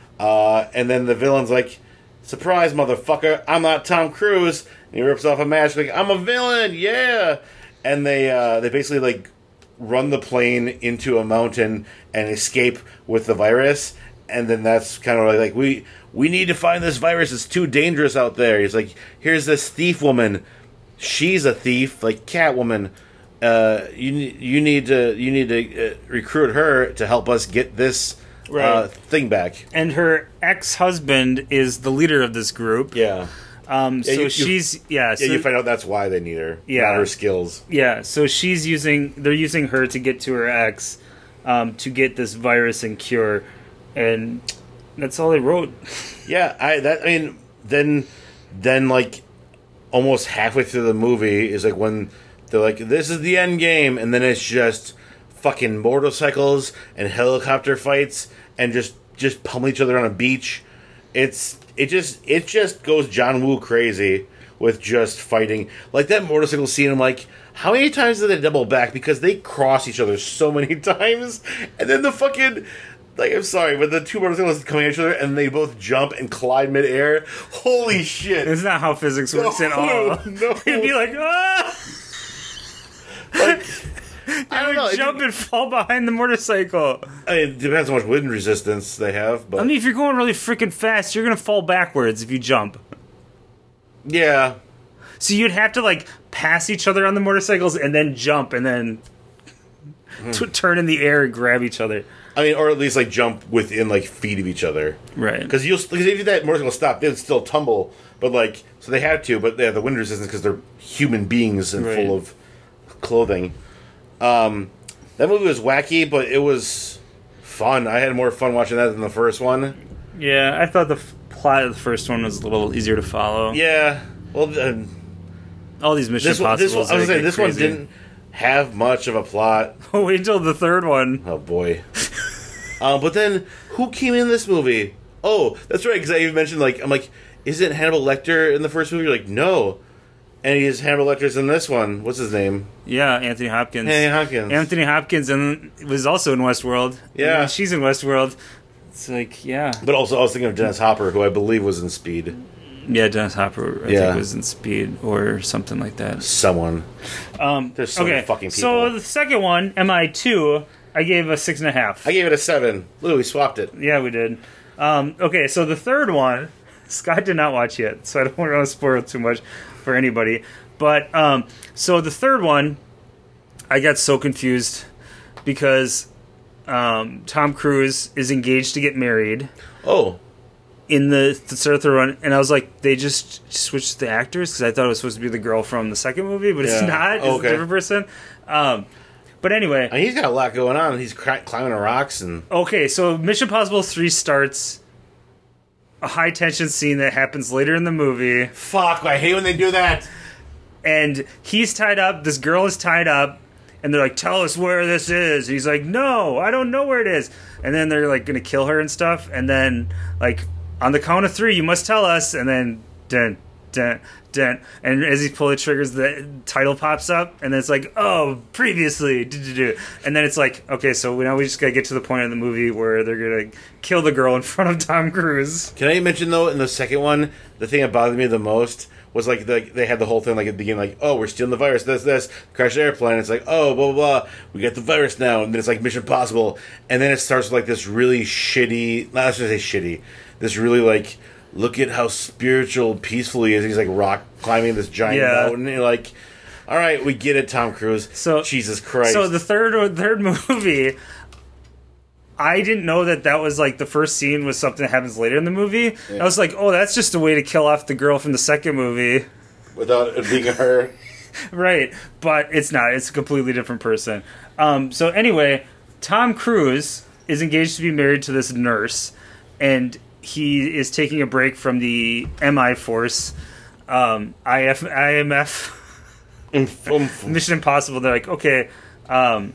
Uh, and then the villain's like, "Surprise, motherfucker! I'm not Tom Cruise." And he rips off a mask like, "I'm a villain, yeah!" And they uh, they basically like run the plane into a mountain and escape with the virus. And then that's kind of like, we we need to find this virus. It's too dangerous out there. He's like, here's this thief woman. She's a thief, like Catwoman. Uh, you ne- you need to you need to uh, recruit her to help us get this uh, Right. thing back. and her ex-husband is the leader of this group. Yeah, Um, so you- you- she's yeah. So, yeah. You find out that's why they need her. Yeah. not her skills. yeah. So she's using. They're using her to get to her ex, um, to get this virus and cure, and that's all they wrote. Yeah, I that I mean then then like almost halfway through the movie is like when they're like, this is the end game, and then it's just fucking motorcycles and helicopter fights and just just pummel each other on a beach. It's it just it just goes John Woo crazy with just fighting. Like that motorcycle scene, I'm like, how many times did they double back? Because they cross each other so many times, and then the fucking. Like, I'm sorry, but the two motorcycles coming at each other and they both jump and collide midair. Holy shit! It's not how physics works at No, all. no. You'd be like, ah! Like, I don't know. It Jump and fall behind the motorcycle. I mean, it depends on how much wind resistance they have, but I mean, if you're going really freaking fast, you're gonna fall backwards if you jump. yeah. So you'd have to like pass each other on the motorcycles and then jump and then t- turn in the air and grab each other. I mean, or at least like jump within like feet of each other, Right. because you'll because if that motorcycle stopped, they'd still tumble. But like, so they had to, but they have the wind resistance because they're human beings and Right. full of clothing. Um, that movie was wacky, but it was fun. I had more fun watching that than the first one. Yeah, I thought the f- plot of the first one was a little easier to follow. Yeah. Well, uh, All these Mission this one, this Impossibles. one, I was they saying get this one crazy. didn't have much of a plot. Wait until the third one. Oh boy. um, but then who came in this movie? Oh, that's right. Because I even mentioned like I'm like, isn't Hannibal Lecter in the first movie? You're like, no. And he's Hannibal Lecter's in this one. What's his name? Yeah, Anthony Hopkins. Anthony Hopkins. Anthony Hopkins and was also in Westworld. Yeah. And she's in Westworld. It's like, yeah. But also, I was thinking of Dennis Hopper, who I believe was in Speed. Yeah, Dennis Hopper, I Yeah. think, was in Speed or something like that. Someone. Um, There's so okay, many fucking people. so the second one, M I two, I gave a six and a half. I gave it a seven. Look, we swapped it. Yeah, we did. Um, okay, so the third one, Scott did not watch yet, so I don't want to spoil too much for anybody. But, um, so the third one, I got so confused because um, Tom Cruise is engaged to get married Oh. in the, the third one, and I was like, they just switched the actors because I thought it was supposed to be the girl from the second movie, but it's Yeah. not. It's Oh, okay. a different person. Um, but anyway, I mean, he's got a lot going on. He's cri- climbing rocks and... okay, so Mission Impossible three starts a high tension scene that happens later in the movie. Fuck, I hate when they do that. And he's tied up, this girl is tied up, and they're like, tell us where this is. And he's like, no, I don't know where it is. And then they're like gonna kill her and stuff, and then like on the count of three, you must tell us, and then dun dun dun, and as he's pulling the triggers, the title pops up, and then it's like, oh, previously, do-do-do. And then it's like, okay, so now we just gotta get to the point of the movie where they're gonna kill the girl in front of Tom Cruise. Can I mention, though, in the second one, the thing that bothered me the most was, like, the, they had the whole thing, like, at the beginning, like, oh, we're stealing the virus, this, this, crash the airplane, it's like, oh, blah, blah, blah, we got the virus now, and then it's, like, Mission Impossible, and then it starts with, like, this really shitty, not to say shitty, this really, like, look at how spiritual, peaceful he is, he's, like, rock climbing this giant Yeah. mountain, and you're like, all right, we get it, Tom Cruise, So Jesus Christ. So the third third movie, I didn't know that that was like the first scene was something that happens later in the movie. Yeah. I was like, oh, that's just a way to kill off the girl from the second movie. Without it being her. Right, but it's not. It's a completely different person. Um, so anyway, Tom Cruise is engaged to be married to this nurse, and he is taking a break from the M I force, um, I F, I M F, Mission Impossible. They're like, okay, um,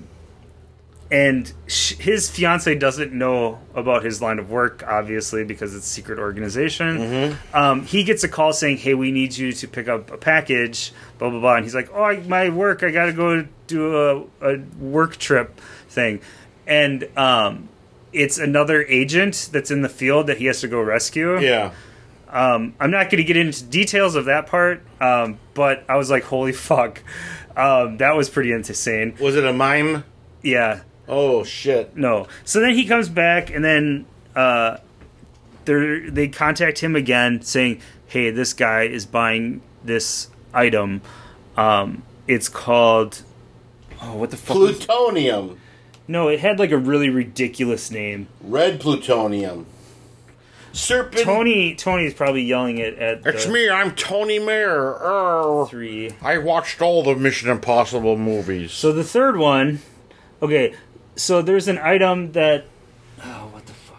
and sh- his fiance doesn't know about his line of work, obviously, because it's a secret organization. Mm-hmm. Um, he gets a call saying, hey, we need you to pick up a package, blah, blah, blah. And he's like, oh, I, my work, I got to go do a, a work trip thing. And um, it's another agent that's in the field that he has to go rescue. Yeah. Um, I'm not going to get into details of that part, um, but I was like, holy fuck. Um, that was pretty insane. Was it a mime? Yeah. Oh, shit. No. So then he comes back, and then uh, they they contact him again, saying, "Hey, this guy is buying this item. Um, it's called oh, what the fuck? was- Plutonium. No, it had like a really ridiculous name. Red plutonium. Serpent. Tony Tony is probably yelling it at It's the me, I'm Tony Mayer. Oh, three. I watched all the Mission Impossible movies. So the third one, okay. So there's an item that oh, what the fuck?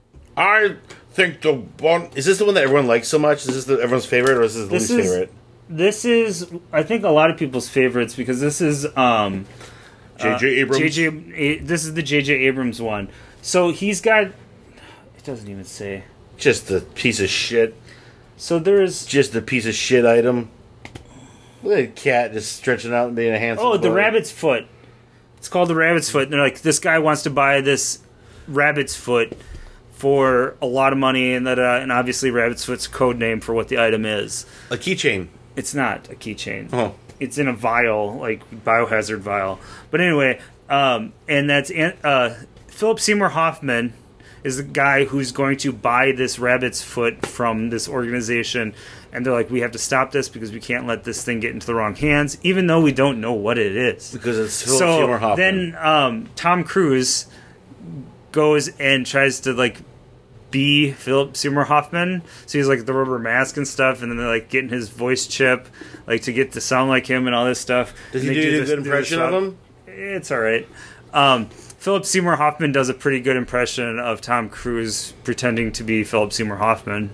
I think the one... Is this the one that everyone likes so much? Is this the, everyone's favorite, or is this the This least is- favorite? This is, I think, a lot of people's favorites because this is um, J J Abrams? J J. A- This is the J J Abrams one. So he's got. It doesn't even say. Just a piece of shit. So there's. Just a piece of shit item. Look at that cat just stretching out and being a handsome Oh, the boy. rabbit's foot. It's called the rabbit's foot. And they're like, this guy wants to buy this rabbit's foot for a lot of money, and that, uh, and obviously rabbit's foot's code name for what the item is. A keychain. It's not a keychain. Oh. It's in a vial, like biohazard vial. But anyway, um, and that's uh, Philip Seymour Hoffman is the guy who's going to buy this rabbit's foot from this organization, and they're like, we have to stop this because we can't let this thing get into the wrong hands, even though we don't know what it is. Because it's Philip so Seymour Hoffman. Then um, Tom Cruise goes and tries to like be Philip Seymour Hoffman, so he's like the rubber mask and stuff, and then they're like getting his voice chip, like to get to sound like him and all this stuff. Does and he do, do a this- good do this impression of stuff. him? It's all right. Um, Philip Seymour Hoffman does a pretty good impression of Tom Cruise pretending to be Philip Seymour Hoffman,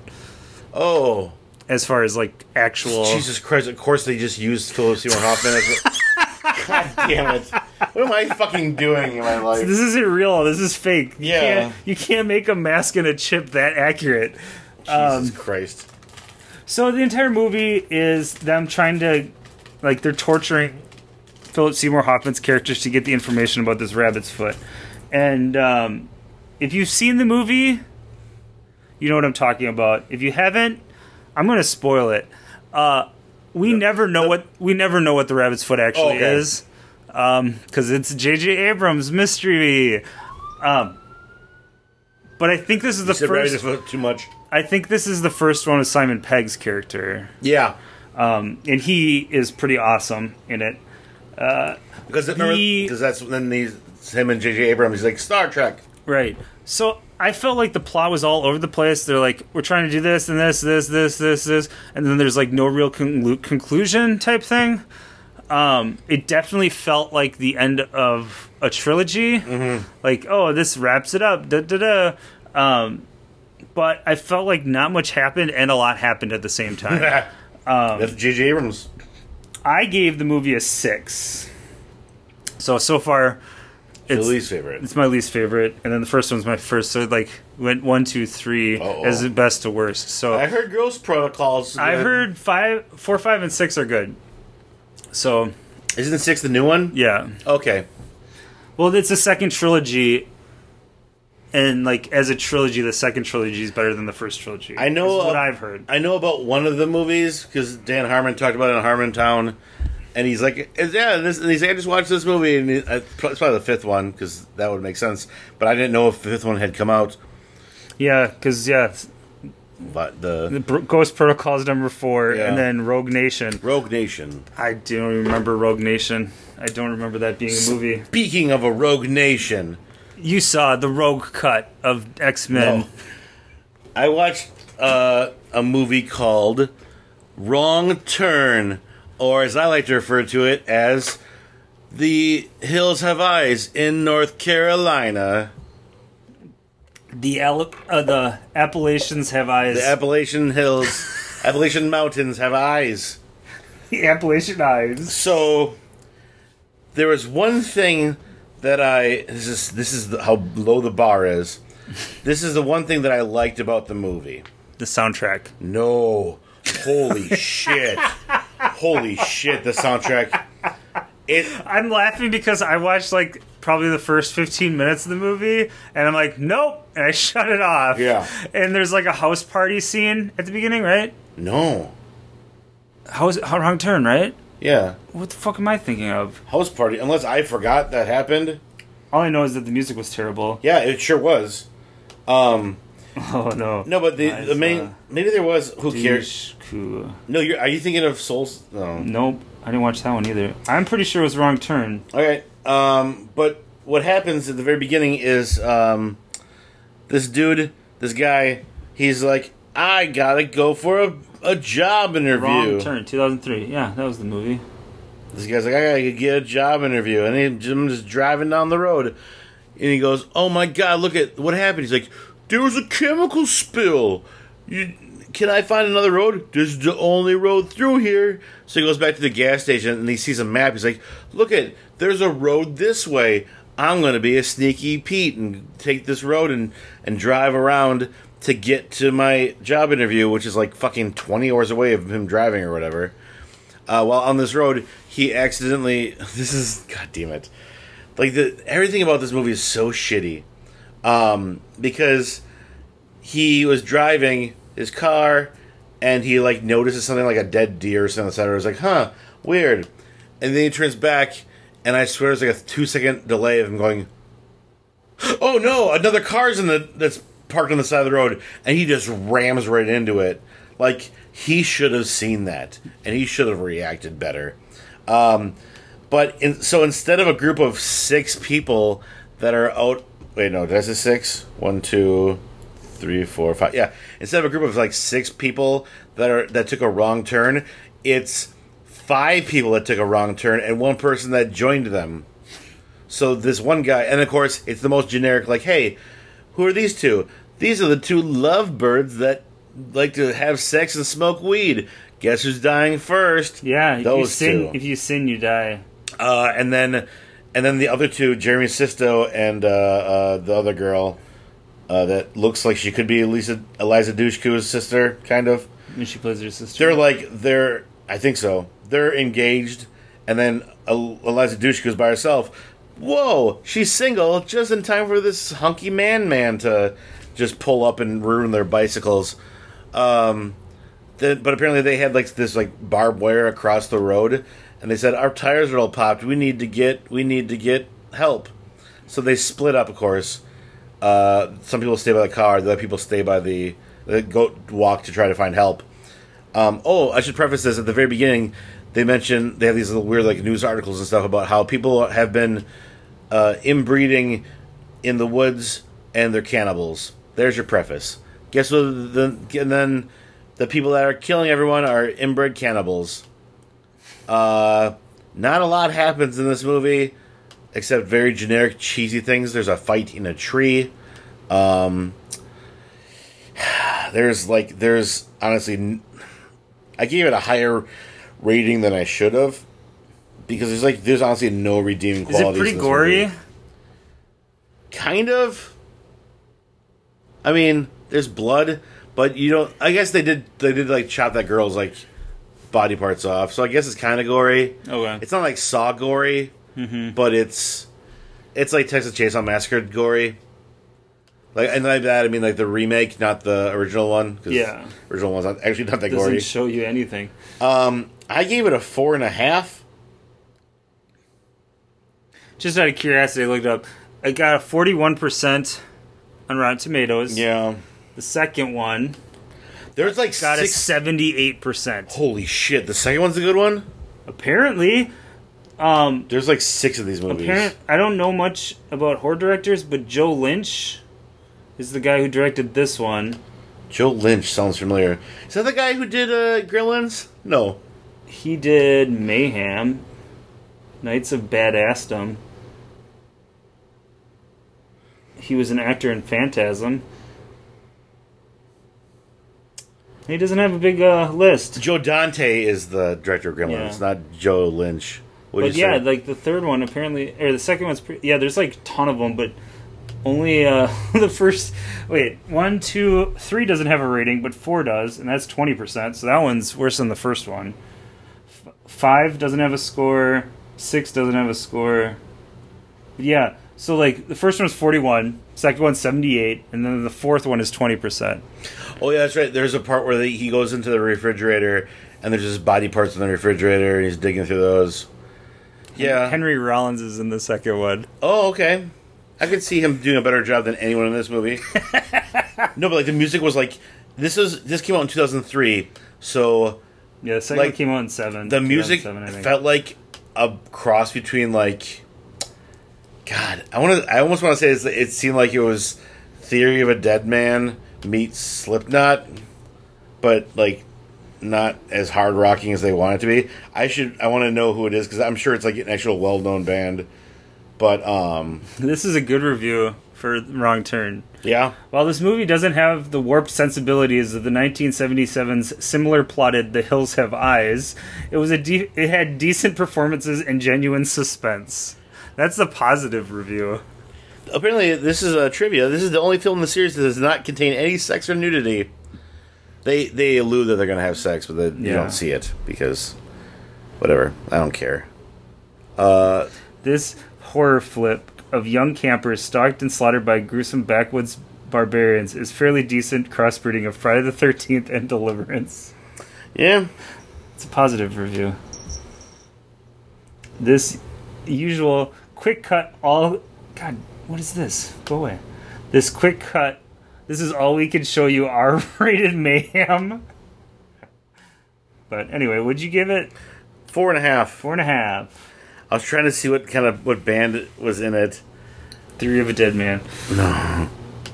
Oh, as far as like actual. Jesus Christ! Of course, they just used Philip Seymour Hoffman as. A- God damn it! What am I fucking doing in my life? This isn't real. This is fake. You Yeah. can't, you can't make a mask and a chip that accurate. Jesus Christ! So the entire movie is them trying to, like, they're torturing Philip Seymour Hoffman's characters to get the information about this rabbit's foot. And um, if you've seen the movie, you know what I'm talking about. If you haven't, I'm going to spoil it. Uh, we The- never know the- what we never know what the rabbit's foot actually Okay. is, because it's J J Abrams mystery. Um, but I think this is the You said first. rabbit's foot too much. I think this is the first one with Simon Pegg's character. Yeah, Um, and he is pretty awesome in it. because remember, He- because that's when these him and J J Abrams. He's like Star Trek. Right. So I felt like the plot was all over the place. They're like, we're trying to do this and this, this, this, this, this, and then there's like no real conclu- conclusion type thing. Um, it definitely felt like the end of a trilogy. Mm-hmm. Like, oh, this wraps it up. Da da da. Um, but I felt like not much happened and a lot happened at the same time. That's J J Abrams. I gave the movie a six. So so far, Your it's least favorite. it's my least favorite, and then the first one's my first. So like went one, two, three Uh-oh. as the best to worst. So I heard Ghost Protocols. I good. heard five, four, five, and six are good. So Isn't six the new one? yeah, Okay. well, it's a second trilogy, and like as a trilogy, the second trilogy is better than the first trilogy. I know is what uh, I've heard. I know about one of the movies because Dan Harmon talked about it in Harmontown, and he's like, "Yeah, this." And he's like, "I just watched this movie, and it, it's probably the fifth one because that would make sense." But I didn't know if the fifth one had come out. Yeah, because yeah, But the, the Bro- Ghost Protocol is number four, Yeah. and then Rogue Nation. Rogue Nation. I don't remember Rogue Nation. I don't remember that being a movie. Speaking of a Rogue Nation, You saw the Rogue cut of X-Men. No. I watched uh, a movie called Wrong Turn, or as I like to refer to it as The Hills Have Eyes in North Carolina. The Al- uh, the Appalachians have eyes. The Appalachian Hills, Appalachian Mountains have eyes. The Appalachian eyes. So there was one thing that I this is this is the, how low the bar is. This is the one thing that I liked about the movie. The soundtrack. No, holy shit, holy shit! The soundtrack. It I'm laughing because I watched like probably the first fifteen minutes of the movie, and I'm like, nope, and I shut it off. Yeah. And there's like a house party scene at the beginning, right? no, House, how wrong turn, right? yeah, What the fuck am I thinking of? house party. Unless I forgot that happened. All I know is that the music was terrible. Yeah, it sure was. Um, Oh no. no, but the, Nice, the main uh, maybe there was. Who cares? Cool. No, you're. Are you thinking of Souls? No. Nope, I didn't watch that one either. I'm pretty sure it was Wrong Turn. Okay, um, but what happens at the very beginning is um, this dude, this guy, he's like, I gotta go for a, a job interview. Wrong Turn, two thousand three. Yeah, that was the movie. This guy's like, I gotta get a job interview, and he, I'm just driving down the road, and he goes, oh my god, look at what happened. He's like, there was a chemical spill. You, can I find another road? This is the only road through here. So he goes back to the gas station, and he sees a map. He's like, look at, there's a road this way. I'm going to be a sneaky Pete and take this road and, and drive around to get to my job interview, which is like fucking twenty hours away of him driving or whatever. Uh, while on this road, he accidentally... This is... God damn it. Like, the everything about this movie is so shitty. Um, because he was driving his car, and he like notices something like a dead deer or something on the side of the road. He's like, huh, weird. And then he turns back, and I swear there's like a two second delay of him going, oh no, another car's in the that's parked on the side of the road, and he just rams right into it. Like, he should have seen that, and he should have reacted better. Um, but in, so instead of a group of six people that are out, wait, no, did I say six? One, two, three, four, five. Yeah, instead of a group of like six people that are that took a wrong turn, it's five people that took a wrong turn and one person that joined them. So this one guy, and of course, it's the most generic. Like, hey, who are these two? These are the two lovebirds that like to have sex and smoke weed. Guess who's dying first? Yeah, if those you sin, two. If you sin, you die. Uh, and then, and then the other two, Jeremy Sisto and uh, uh, the other girl uh, that looks like she could be Eliza Eliza Dushku's sister, kind of. And she plays her sister. They're like they're, I think so. They're engaged, and then El- Eliza Dushku's by herself. Whoa, she's single just in time for this hunky man man to just pull up and ruin their bicycles. Um, the, but apparently they had like this like barbed wire across the road, and they said our tires are all popped. We need to get we need to get help. So they split up. Of course, uh, some people stay by the car. The other people stay by the they go walk to try to find help. Um, oh, I should preface this at the very beginning. They mention they have these little weird like news articles and stuff about how people have been uh, inbreeding in the woods and they're cannibals. There's your preface. Guess what? The, and then the people that are killing everyone are inbred cannibals. Uh, not a lot happens in this movie except very generic, cheesy things. There's a fight in a tree. Um, there's like there's honestly, I gave it a higher rating than I should have because there's like there's honestly no redeeming Is qualities. it pretty in this gory? movie. Kind of. I mean, there's blood, but you don't. I guess they did. They did like chop that girl's like body parts off, so I guess it's kind of gory. Okay. It's not like Saw gory, Mm-hmm. but it's it's like Texas Chainsaw Massacre gory. Like and like that, I mean like the remake, not the original one. 'Cause Yeah. the original one's not, actually not that Doesn't gory. show you anything. Um, I gave it a four and a half. Just out of curiosity, I looked up. I got a forty-one percent on Rotten Tomatoes. Yeah, The second one there's like got six. a seventy-eight percent. Holy shit! The second one's a good one. Apparently, um, There's like six of these movies. apparent. I don't know much about horror directors, but Joe Lynch is the guy who directed this one. Joe Lynch sounds familiar. Is that the guy who did uh, Gremlins? No. He did Mayhem, Knights of Badassdom. He was an actor in Phantasm. He doesn't have a big uh, list. Joe Dante is the director of Gremlins. Yeah. It's not Joe Lynch. What'd But you yeah, say? like the third one apparently, or the second one's pretty, yeah. There's like a ton of them, but only uh, the first. Wait, one, two, three doesn't have a rating, but four does, and that's twenty percent. So that one's worse than the first one. F- five doesn't have a score. Six doesn't have a score. But yeah, so like the first one was forty-one, second one's seventy-eight, and then the fourth one is twenty percent. Oh yeah, that's right. There's a part where he goes into the refrigerator and there's just body parts in the refrigerator and he's digging through those. Yeah. Henry Rollins is in the second one. Oh, okay. I could see him doing a better job than anyone in this movie. No, but like the music was like this is this came out in two thousand three, so Yeah, the second Like, one came out in seven. the music two thousand seven, I think. felt like a cross between like God, I want to. I almost want to say it's, it seemed like it was Theory of a Dead Man meets Slipknot, but like not as hard rocking as they want it to be. I should. I want to know who it is because I'm sure it's like an actual well known band. But um, This is a good review for Wrong Turn. yeah, While this movie doesn't have the warped sensibilities of the nineteen seventy-seven's similar plotted The Hills Have Eyes, it was a de- it had decent performances and genuine suspense. That's the positive review. apparently this is a trivia. This is the only film in the series that does not contain any sex or nudity. They they allude that they're going to have sex, but they, you Yeah. don't see it because whatever. I don't care. Uh, This horror flip of young campers stalked and slaughtered by gruesome backwoods barbarians is fairly decent crossbreeding of Friday the thirteenth and Deliverance. Yeah. It's a positive review. This usual quick cut all... God, what is this? Go away. This quick cut. This is all we can show you R-rated mayhem. But anyway, would you give it? Four and a half. Four and a half. I was trying to see what kind of what band was in it. Theory of a Dead Man. No.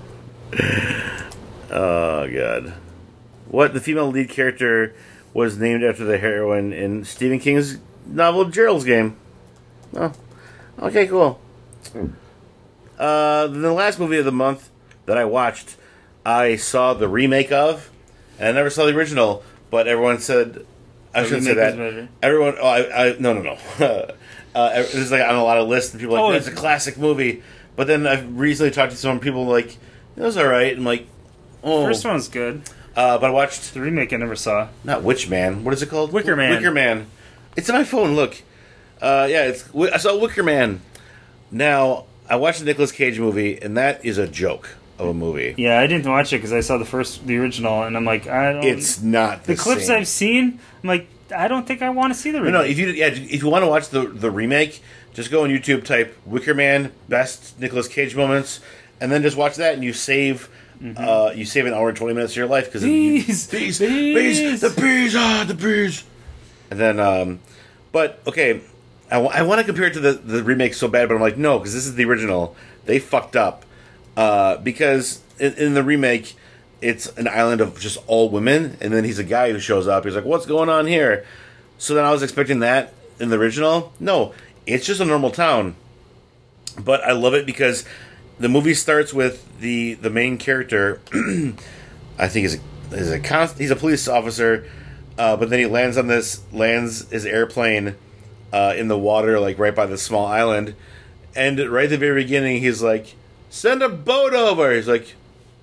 Oh god. What the female lead character was named after the heroine in Stephen King's novel Gerald's Game. Oh. Okay, cool. Uh, the last movie of the month that I watched, I saw the remake of, and I never saw the original, but everyone said I The shouldn't say remake was that. better. Everyone, oh, I, I, no, no, no. uh, it was like on a lot of lists, and people are like, Oh, "That's a classic movie." But then I've recently talked to some people like, "It was all right." I'm like, "Oh." First one's good. Uh, but I watched The remake I never saw. not Witch Man. What is it called? Wicker Man. Wicker Man. It's on my phone. Look. Uh, yeah, it's. I saw Wicker Man. Now I watched the Nicolas Cage movie, and that is a joke of a movie. Yeah, I didn't watch it because I saw the first, the original, and I'm like, I don't. It's not the, the clips same. I've seen. I'm like, I don't think I want to see the No, remake. no. If you yeah, if you want to watch the the remake, just go on YouTube, type Wicker Man best Nicolas Cage moments, and then just watch that, and you save. Mm-hmm. Uh, you save an hour and twenty minutes of your life because bees, bees, bees, bees, the bees, ah, the bees. And then, um, but okay, I, w- I want to compare it to the the remake so bad, but I'm like, no, because this is the original. They fucked up uh, because in, in the remake, it's an island of just all women, and then he's a guy who shows up. He's like, "What's going on here?" So then I was expecting that in the original. No, it's just a normal town. But I love it because the movie starts with the, the main character. I think is a, is a const, he's a police officer, uh, but then he lands on this lands his airplane uh, in the water, like right by this small island. And right at the very beginning, he's like, "Send a boat over." He's like,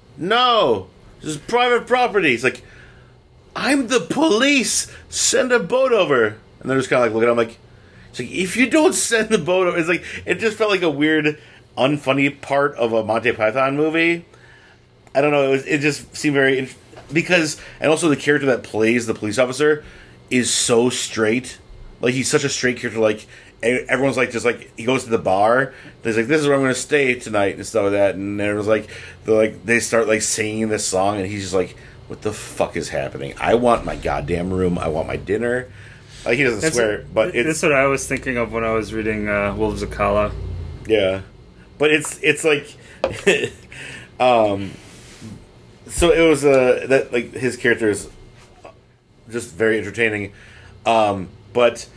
"No, this is private property." He's like, "I'm the police. Send a boat over." And they're just kind of like looking at him like, it's like, if you don't send the boat over, it's like, it just felt like a weird, unfunny part of a Monty Python movie. I don't know. It was. It just seemed very int- because, and also the character that plays the police officer is so straight. Like he's such a straight character. Like everyone's like just like he goes to the bar. He's like, "This is where I'm going to stay tonight" and stuff like that. And everyone's like, they like they start like singing this song, and he's just like, "What the fuck is happening? I want my goddamn room. I want my dinner." Like he doesn't That's swear, what, but it's that's what I was thinking of when I was reading uh, Wolves of Kala. yeah, but it's it's like, um, so it was uh that like his character is just very entertaining, um, but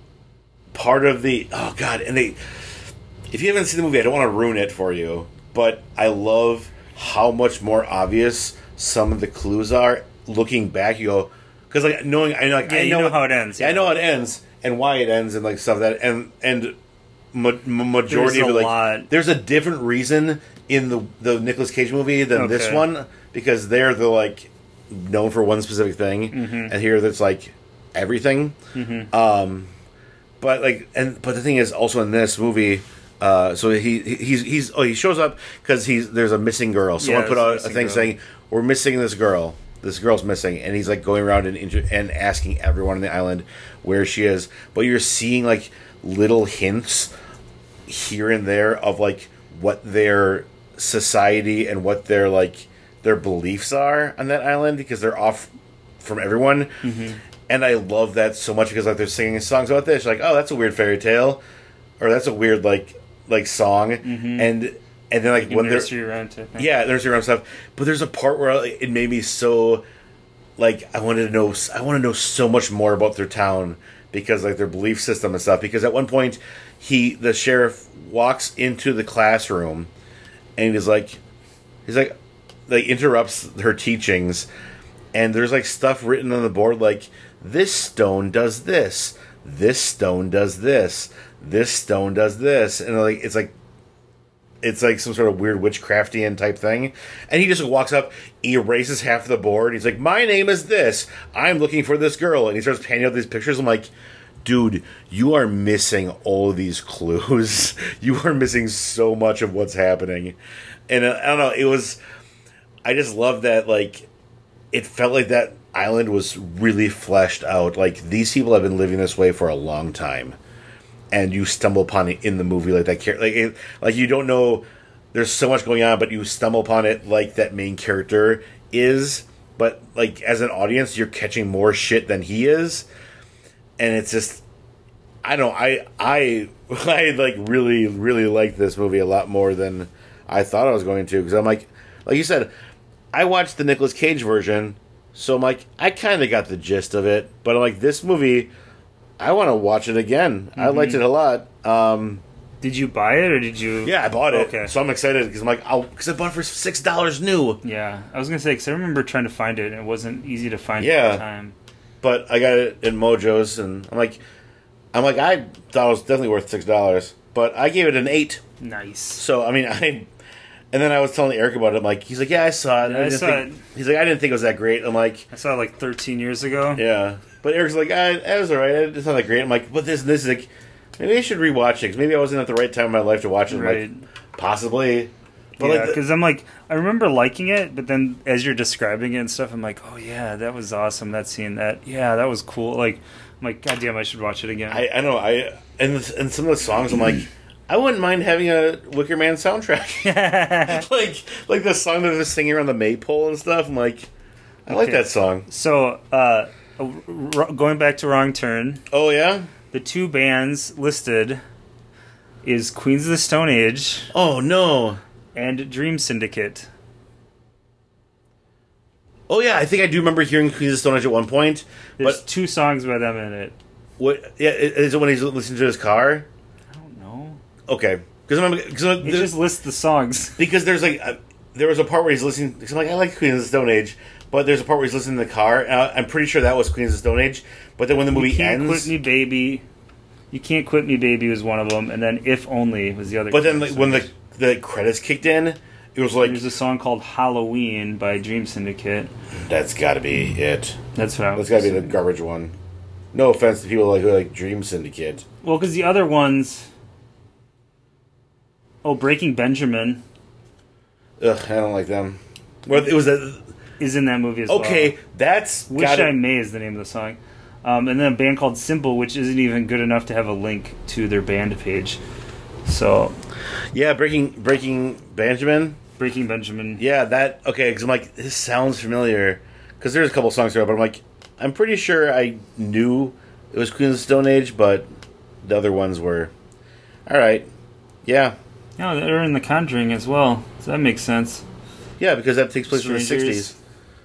part of the oh god, and they if you haven't seen the movie, I don't want to ruin it for you, but I love how much more obvious some of the clues are looking back. You go. Because like knowing, I know, like, Yeah, I you know, know what- how it ends, Yeah, I yeah. know how it ends and why it ends and like stuff like that and and ma- ma- majority There's of a it, like lot. there's a different reason in the the Nicolas Cage movie than this Okay. one because they're the like known for one specific thing Mm-hmm. and here that's like everything. Um, but like and but the thing is also in this movie. Uh, so he he's he's oh he shows up because he's there's a missing girl. Someone Yeah, put there's a out a missing thing girl. saying we're missing this girl. This girl's missing, and he's like going around and inter- and asking everyone on the island where she is. But you're seeing like little hints here and there of like what their society and what their like their beliefs are on that island because they're off from everyone. Mm-hmm. And I love that so much because like they're singing songs about this. You're like, oh, that's a weird fairy tale, or that's a weird like like song, Mm-hmm. and and then like when they're Nursery Rhyme type thing. yeah, there's around stuff. But there's a part where like, it made me so like I wanted to know. I want to know so much more about their town because like their belief system and stuff. Because at one point, he the sheriff walks into the classroom and he's like, he's like, like interrupts her teachings, and there's like stuff written on the board like this stone does this, this stone does this, this stone does this, and like it's like. It's like some sort of weird witchcraftian type thing. And he just walks up, he erases half the board. He's like, my name is this. I'm looking for this girl. And he starts panning out these pictures. I'm like, dude, you are missing all of these clues. You are missing so much of what's happening. And uh, I don't know, it was... I just love that, like... It felt like that island was really fleshed out. Like, these people have been living this way for a long time, and you stumble upon it in the movie like that. Like, it, like you don't know. There's so much going on, but you stumble upon it like that main character is. But like as an audience, you're catching more shit than he is, and it's just. I don't. I I I like really really like this movie a lot more than I thought I was going to, because I'm like, like you said, I watched the Nicolas Cage version, so I'm like, I kind of got the gist of it. But I'm like, this movie, I want to watch it again. Mm-hmm. I liked it a lot. Um, did you buy it or did you? Yeah, I bought it. Okay. So I'm excited because I'm like, oh, because I bought it for six dollars new. Yeah, I was gonna say because I remember trying to find it and it wasn't easy to find yeah. at the time. But I got it in Mojo's, and I'm like. I'm like, I thought it was definitely worth six dollars, but I gave it an eight. Nice. So I mean, I, and then I was telling Eric about it. I'm like, he's like, yeah, I saw it. Yeah, I, I didn't saw think, it. He's like, I didn't think it was that great. I'm like, I saw it like thirteen years ago. Yeah, but Eric's like, I, it was alright. It's not that great. I'm like, but this, this is like, maybe I should rewatch it because maybe I wasn't at the right time in my life to watch it. Right. Like, possibly. But yeah, because like I'm like, I remember liking it, but then as you're describing it and stuff, I'm like, oh yeah, that was awesome. That scene, that yeah, that was cool. Like, I'm like, God damn, I should watch it again. I, I know. I and and some of the songs, I'm like, I wouldn't mind having a Wicker Man soundtrack. like like the song that they're singing around the maypole and stuff. I'm like, I okay. like that song. So uh, going back to Wrong Turn. Oh yeah, the two bands listed is Queens of the Stone Age. Oh no. And Dream Syndicate. Oh yeah, I think I do remember hearing Queens of the Stone Age at one point. There's but two songs by them in it. What? Yeah, is it when he's listening to his car? I don't know. Okay, because it just lists the songs. Because there's like a, there was a part where he's listening. Cause I'm like, I like Queens of the Stone Age, but there's a part where he's listening to the car. And I, I'm pretty sure that was Queens of the Stone Age. But then when the movie you can't ends, Quit Me Baby. You Can't Quit Me Baby was one of them, and then If Only was the other. But then like, when the the credits kicked in, it was like... There's a song called Halloween by Dream Syndicate. That's gotta be it. That's what I was That's gotta be the garbage one. No offense to people like who like Dream Syndicate. Well, because the other ones... Oh, Breaking Benjamin. Ugh, I don't like them. Well, it was a... Is in that movie as okay, well. Okay, that's... Wish gotta... I May is the name of the song. Um, and then a band called Simple, which isn't even good enough to have a link to their band page. So... Yeah, Breaking Breaking Benjamin. Breaking Benjamin. Yeah, that okay. Because I'm like, this sounds familiar. Because there's a couple songs there, but I'm like, I'm pretty sure I knew it was Queens of the Stone Age, but the other ones were. All right, yeah. No, they're in The Conjuring as well, so that makes sense. Yeah, because that takes place Strangers. in the sixties.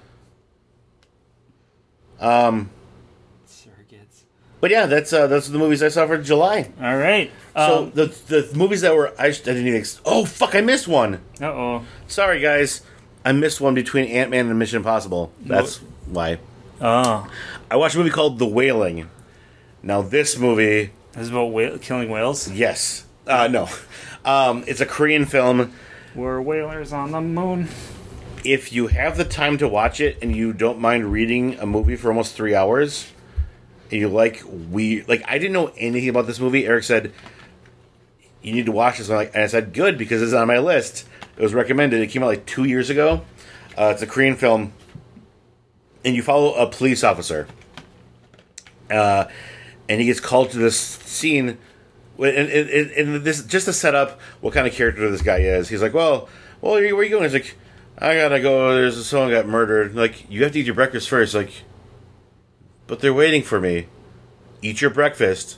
Um. Surrogates. But yeah, that's uh, those are the movies I saw for July. All right. So um, the the movies that were I, just, I didn't even oh fuck I missed one. Uh oh. Sorry guys, I missed one between Ant-Man and Mission Impossible. That's why. Oh. I watched a movie called The Wailing. Now this movie is about whale, killing whales. Yes. Uh, no. Um, it's a Korean film. We're whalers on the moon. If you have the time to watch it and you don't mind reading a movie for almost three hours, and you like we like I didn't know anything about this movie. Eric said you need to watch this. And I, and I said, good, because it's on my list. It was recommended. It came out like two years ago. Uh, it's a Korean film. And you follow a police officer. Uh, and he gets called to this scene. And, and, and this just to set up what kind of character this guy is. He's like, well, well, where are you going? He's like, I gotta go. There's someone got murdered. Like, you have to eat your breakfast first. Like, but they're waiting for me. Eat your breakfast.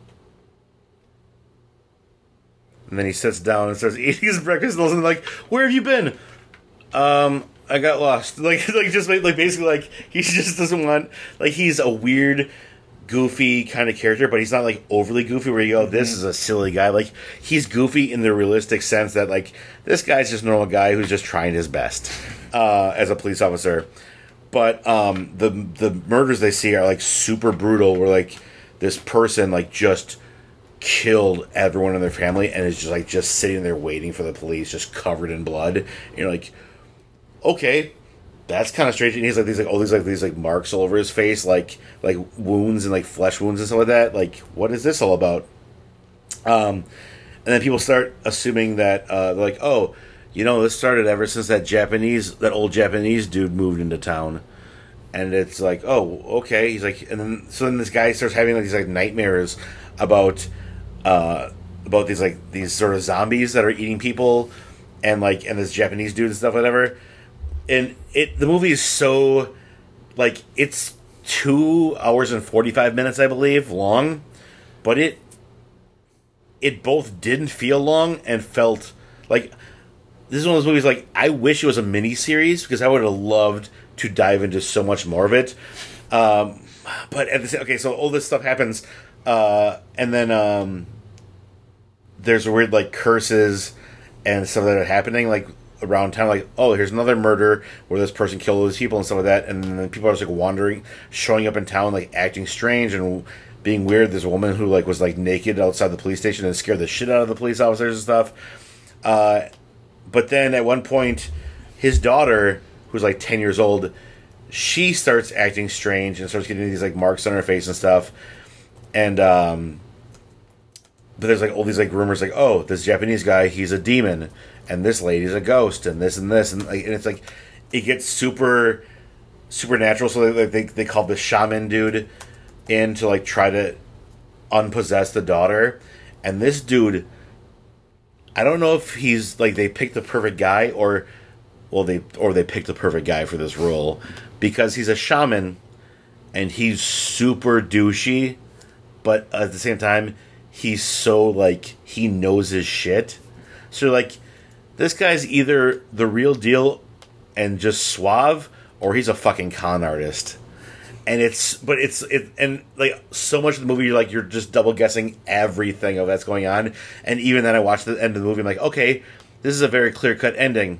And then he sits down and starts eating his breakfast. And like, where have you been? Um, I got lost. Like, like just like basically like he just doesn't want like he's a weird, goofy kind of character, but he's not like overly goofy. Where you go, this is a silly guy. Like he's goofy in the realistic sense that like this guy's just a normal guy who's just trying his best uh, as a police officer. But um, the the murders they see are like super brutal. Where like this person like just killed everyone in their family and is just like just sitting there waiting for the police, just covered in blood. And you're like, okay, that's kind of strange. And he's like these like all these like these like marks all over his face, like like wounds and like flesh wounds and stuff like that. Like, what is this all about? Um, and then people start assuming that uh, they're like, oh, you know, this started ever since that Japanese that old Japanese dude moved into town. And it's like, oh, okay. He's like, and then so then this guy starts having like these like nightmares about uh, about these like these sort of zombies that are eating people, and like and this Japanese dude and stuff, whatever. And it the movie is so like it's two hours and forty five minutes, I believe, long, but it it both didn't feel long and felt like this is one of those movies like I wish it was a mini series because I would have loved to dive into so much more of it. Um, but at the same, okay, so all this stuff happens, uh, and then um, there's weird like curses and stuff that are happening like around town. Like, oh, here's another murder where this person killed all these people and stuff like that. And then people are just like wandering, showing up in town, like acting strange and being weird. There's a woman who like was like naked outside the police station and scared the shit out of the police officers and stuff. Uh, but then at one point, his daughter, who's like ten years old, she starts acting strange and starts getting these like marks on her face and stuff. And um, but there's like all these like rumors like, oh, this Japanese guy, he's a demon, and this lady's a ghost, and this and this, and like, and it's like it gets super supernatural. So they they they call the shaman dude in to like try to unpossess the daughter, and this dude, I don't know if he's like they picked the perfect guy or. Well, they or they picked the perfect guy for this role because he's a shaman and he's super douchey, but at the same time, he's so like he knows his shit. So like, this guy's either the real deal and just suave, or he's a fucking con artist. And it's but it's it and like so much of the movie, you're like you're just double guessing everything of that's going on. And even then, I watched the end of the movie, I'm like, okay, this is a very clear cut ending.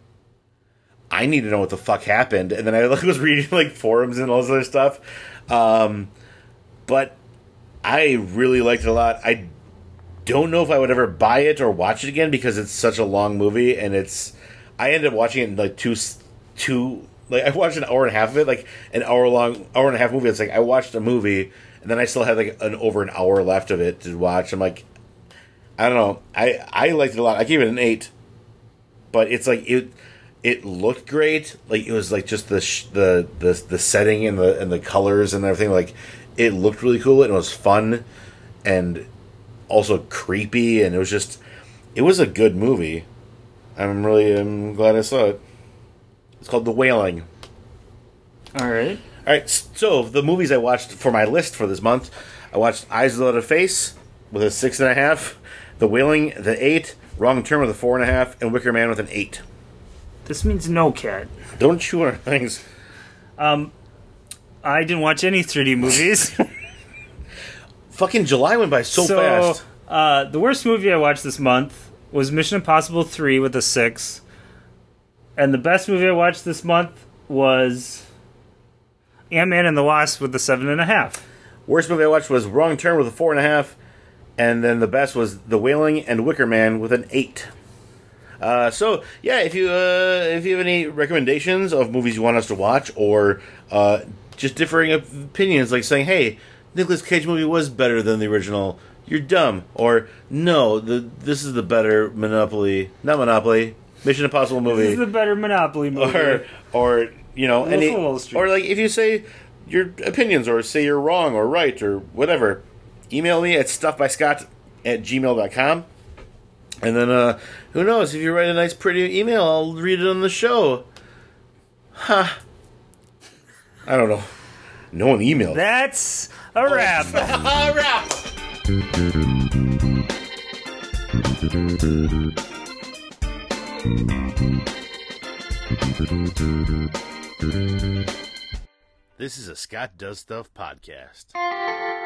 I need to know what the fuck happened. And then I like, was reading like forums and all this other stuff. Um, but I really liked it a lot. I don't know if I would ever buy it or watch it again because it's such a long movie. And it's, I ended up watching it in like two, two, like I watched an hour and a half of it, like an hour long, hour and a half movie. It's like I watched a movie and then I still had like an over an hour left of it to watch. I'm like, I don't know. I, I liked it a lot. I gave it an eight, but it's like, it, It looked great, like it was like just the sh- the the the setting and the and the colors and everything. Like it looked really cool and it was fun, and also creepy. And it was just, it was a good movie. I'm really I'm glad I saw it. It's called The Wailing. All right, all right. So the movies I watched for my list for this month, I watched Eyes Without a Face with a six and a half, The Wailing the eight, Wrong Turn with a four and a half, and Wicker Man with an eight. This means no, Cat. Don't chew on things. Um, I didn't watch any three D movies. Fucking July went by so, so fast. Uh, the worst movie I watched this month was Mission Impossible three with a six. And the best movie I watched this month was Ant-Man and the Wasp with a seven and a half. Worst movie I watched was Wrong Turn with a four and a half. And then the best was The Wailing and Wicker Man with an eight. Uh, so yeah, if you uh, if you have any recommendations of movies you want us to watch, or uh, just differing opinions, like saying, "Hey, Nicolas Cage movie was better than the original," you're dumb, or no, the this is the better Monopoly, not Monopoly, Mission Impossible movie. This is the better Monopoly movie, or or you know, any, or like if you say your opinions, or say you're wrong or right or whatever, email me at stuffbyscott at gmail dot com. And then, uh, who knows, if you write a nice, pretty email, I'll read it on the show. Huh. I don't know. No one emailed. That's a wrap. A wrap! This is a Scott Does Stuff podcast.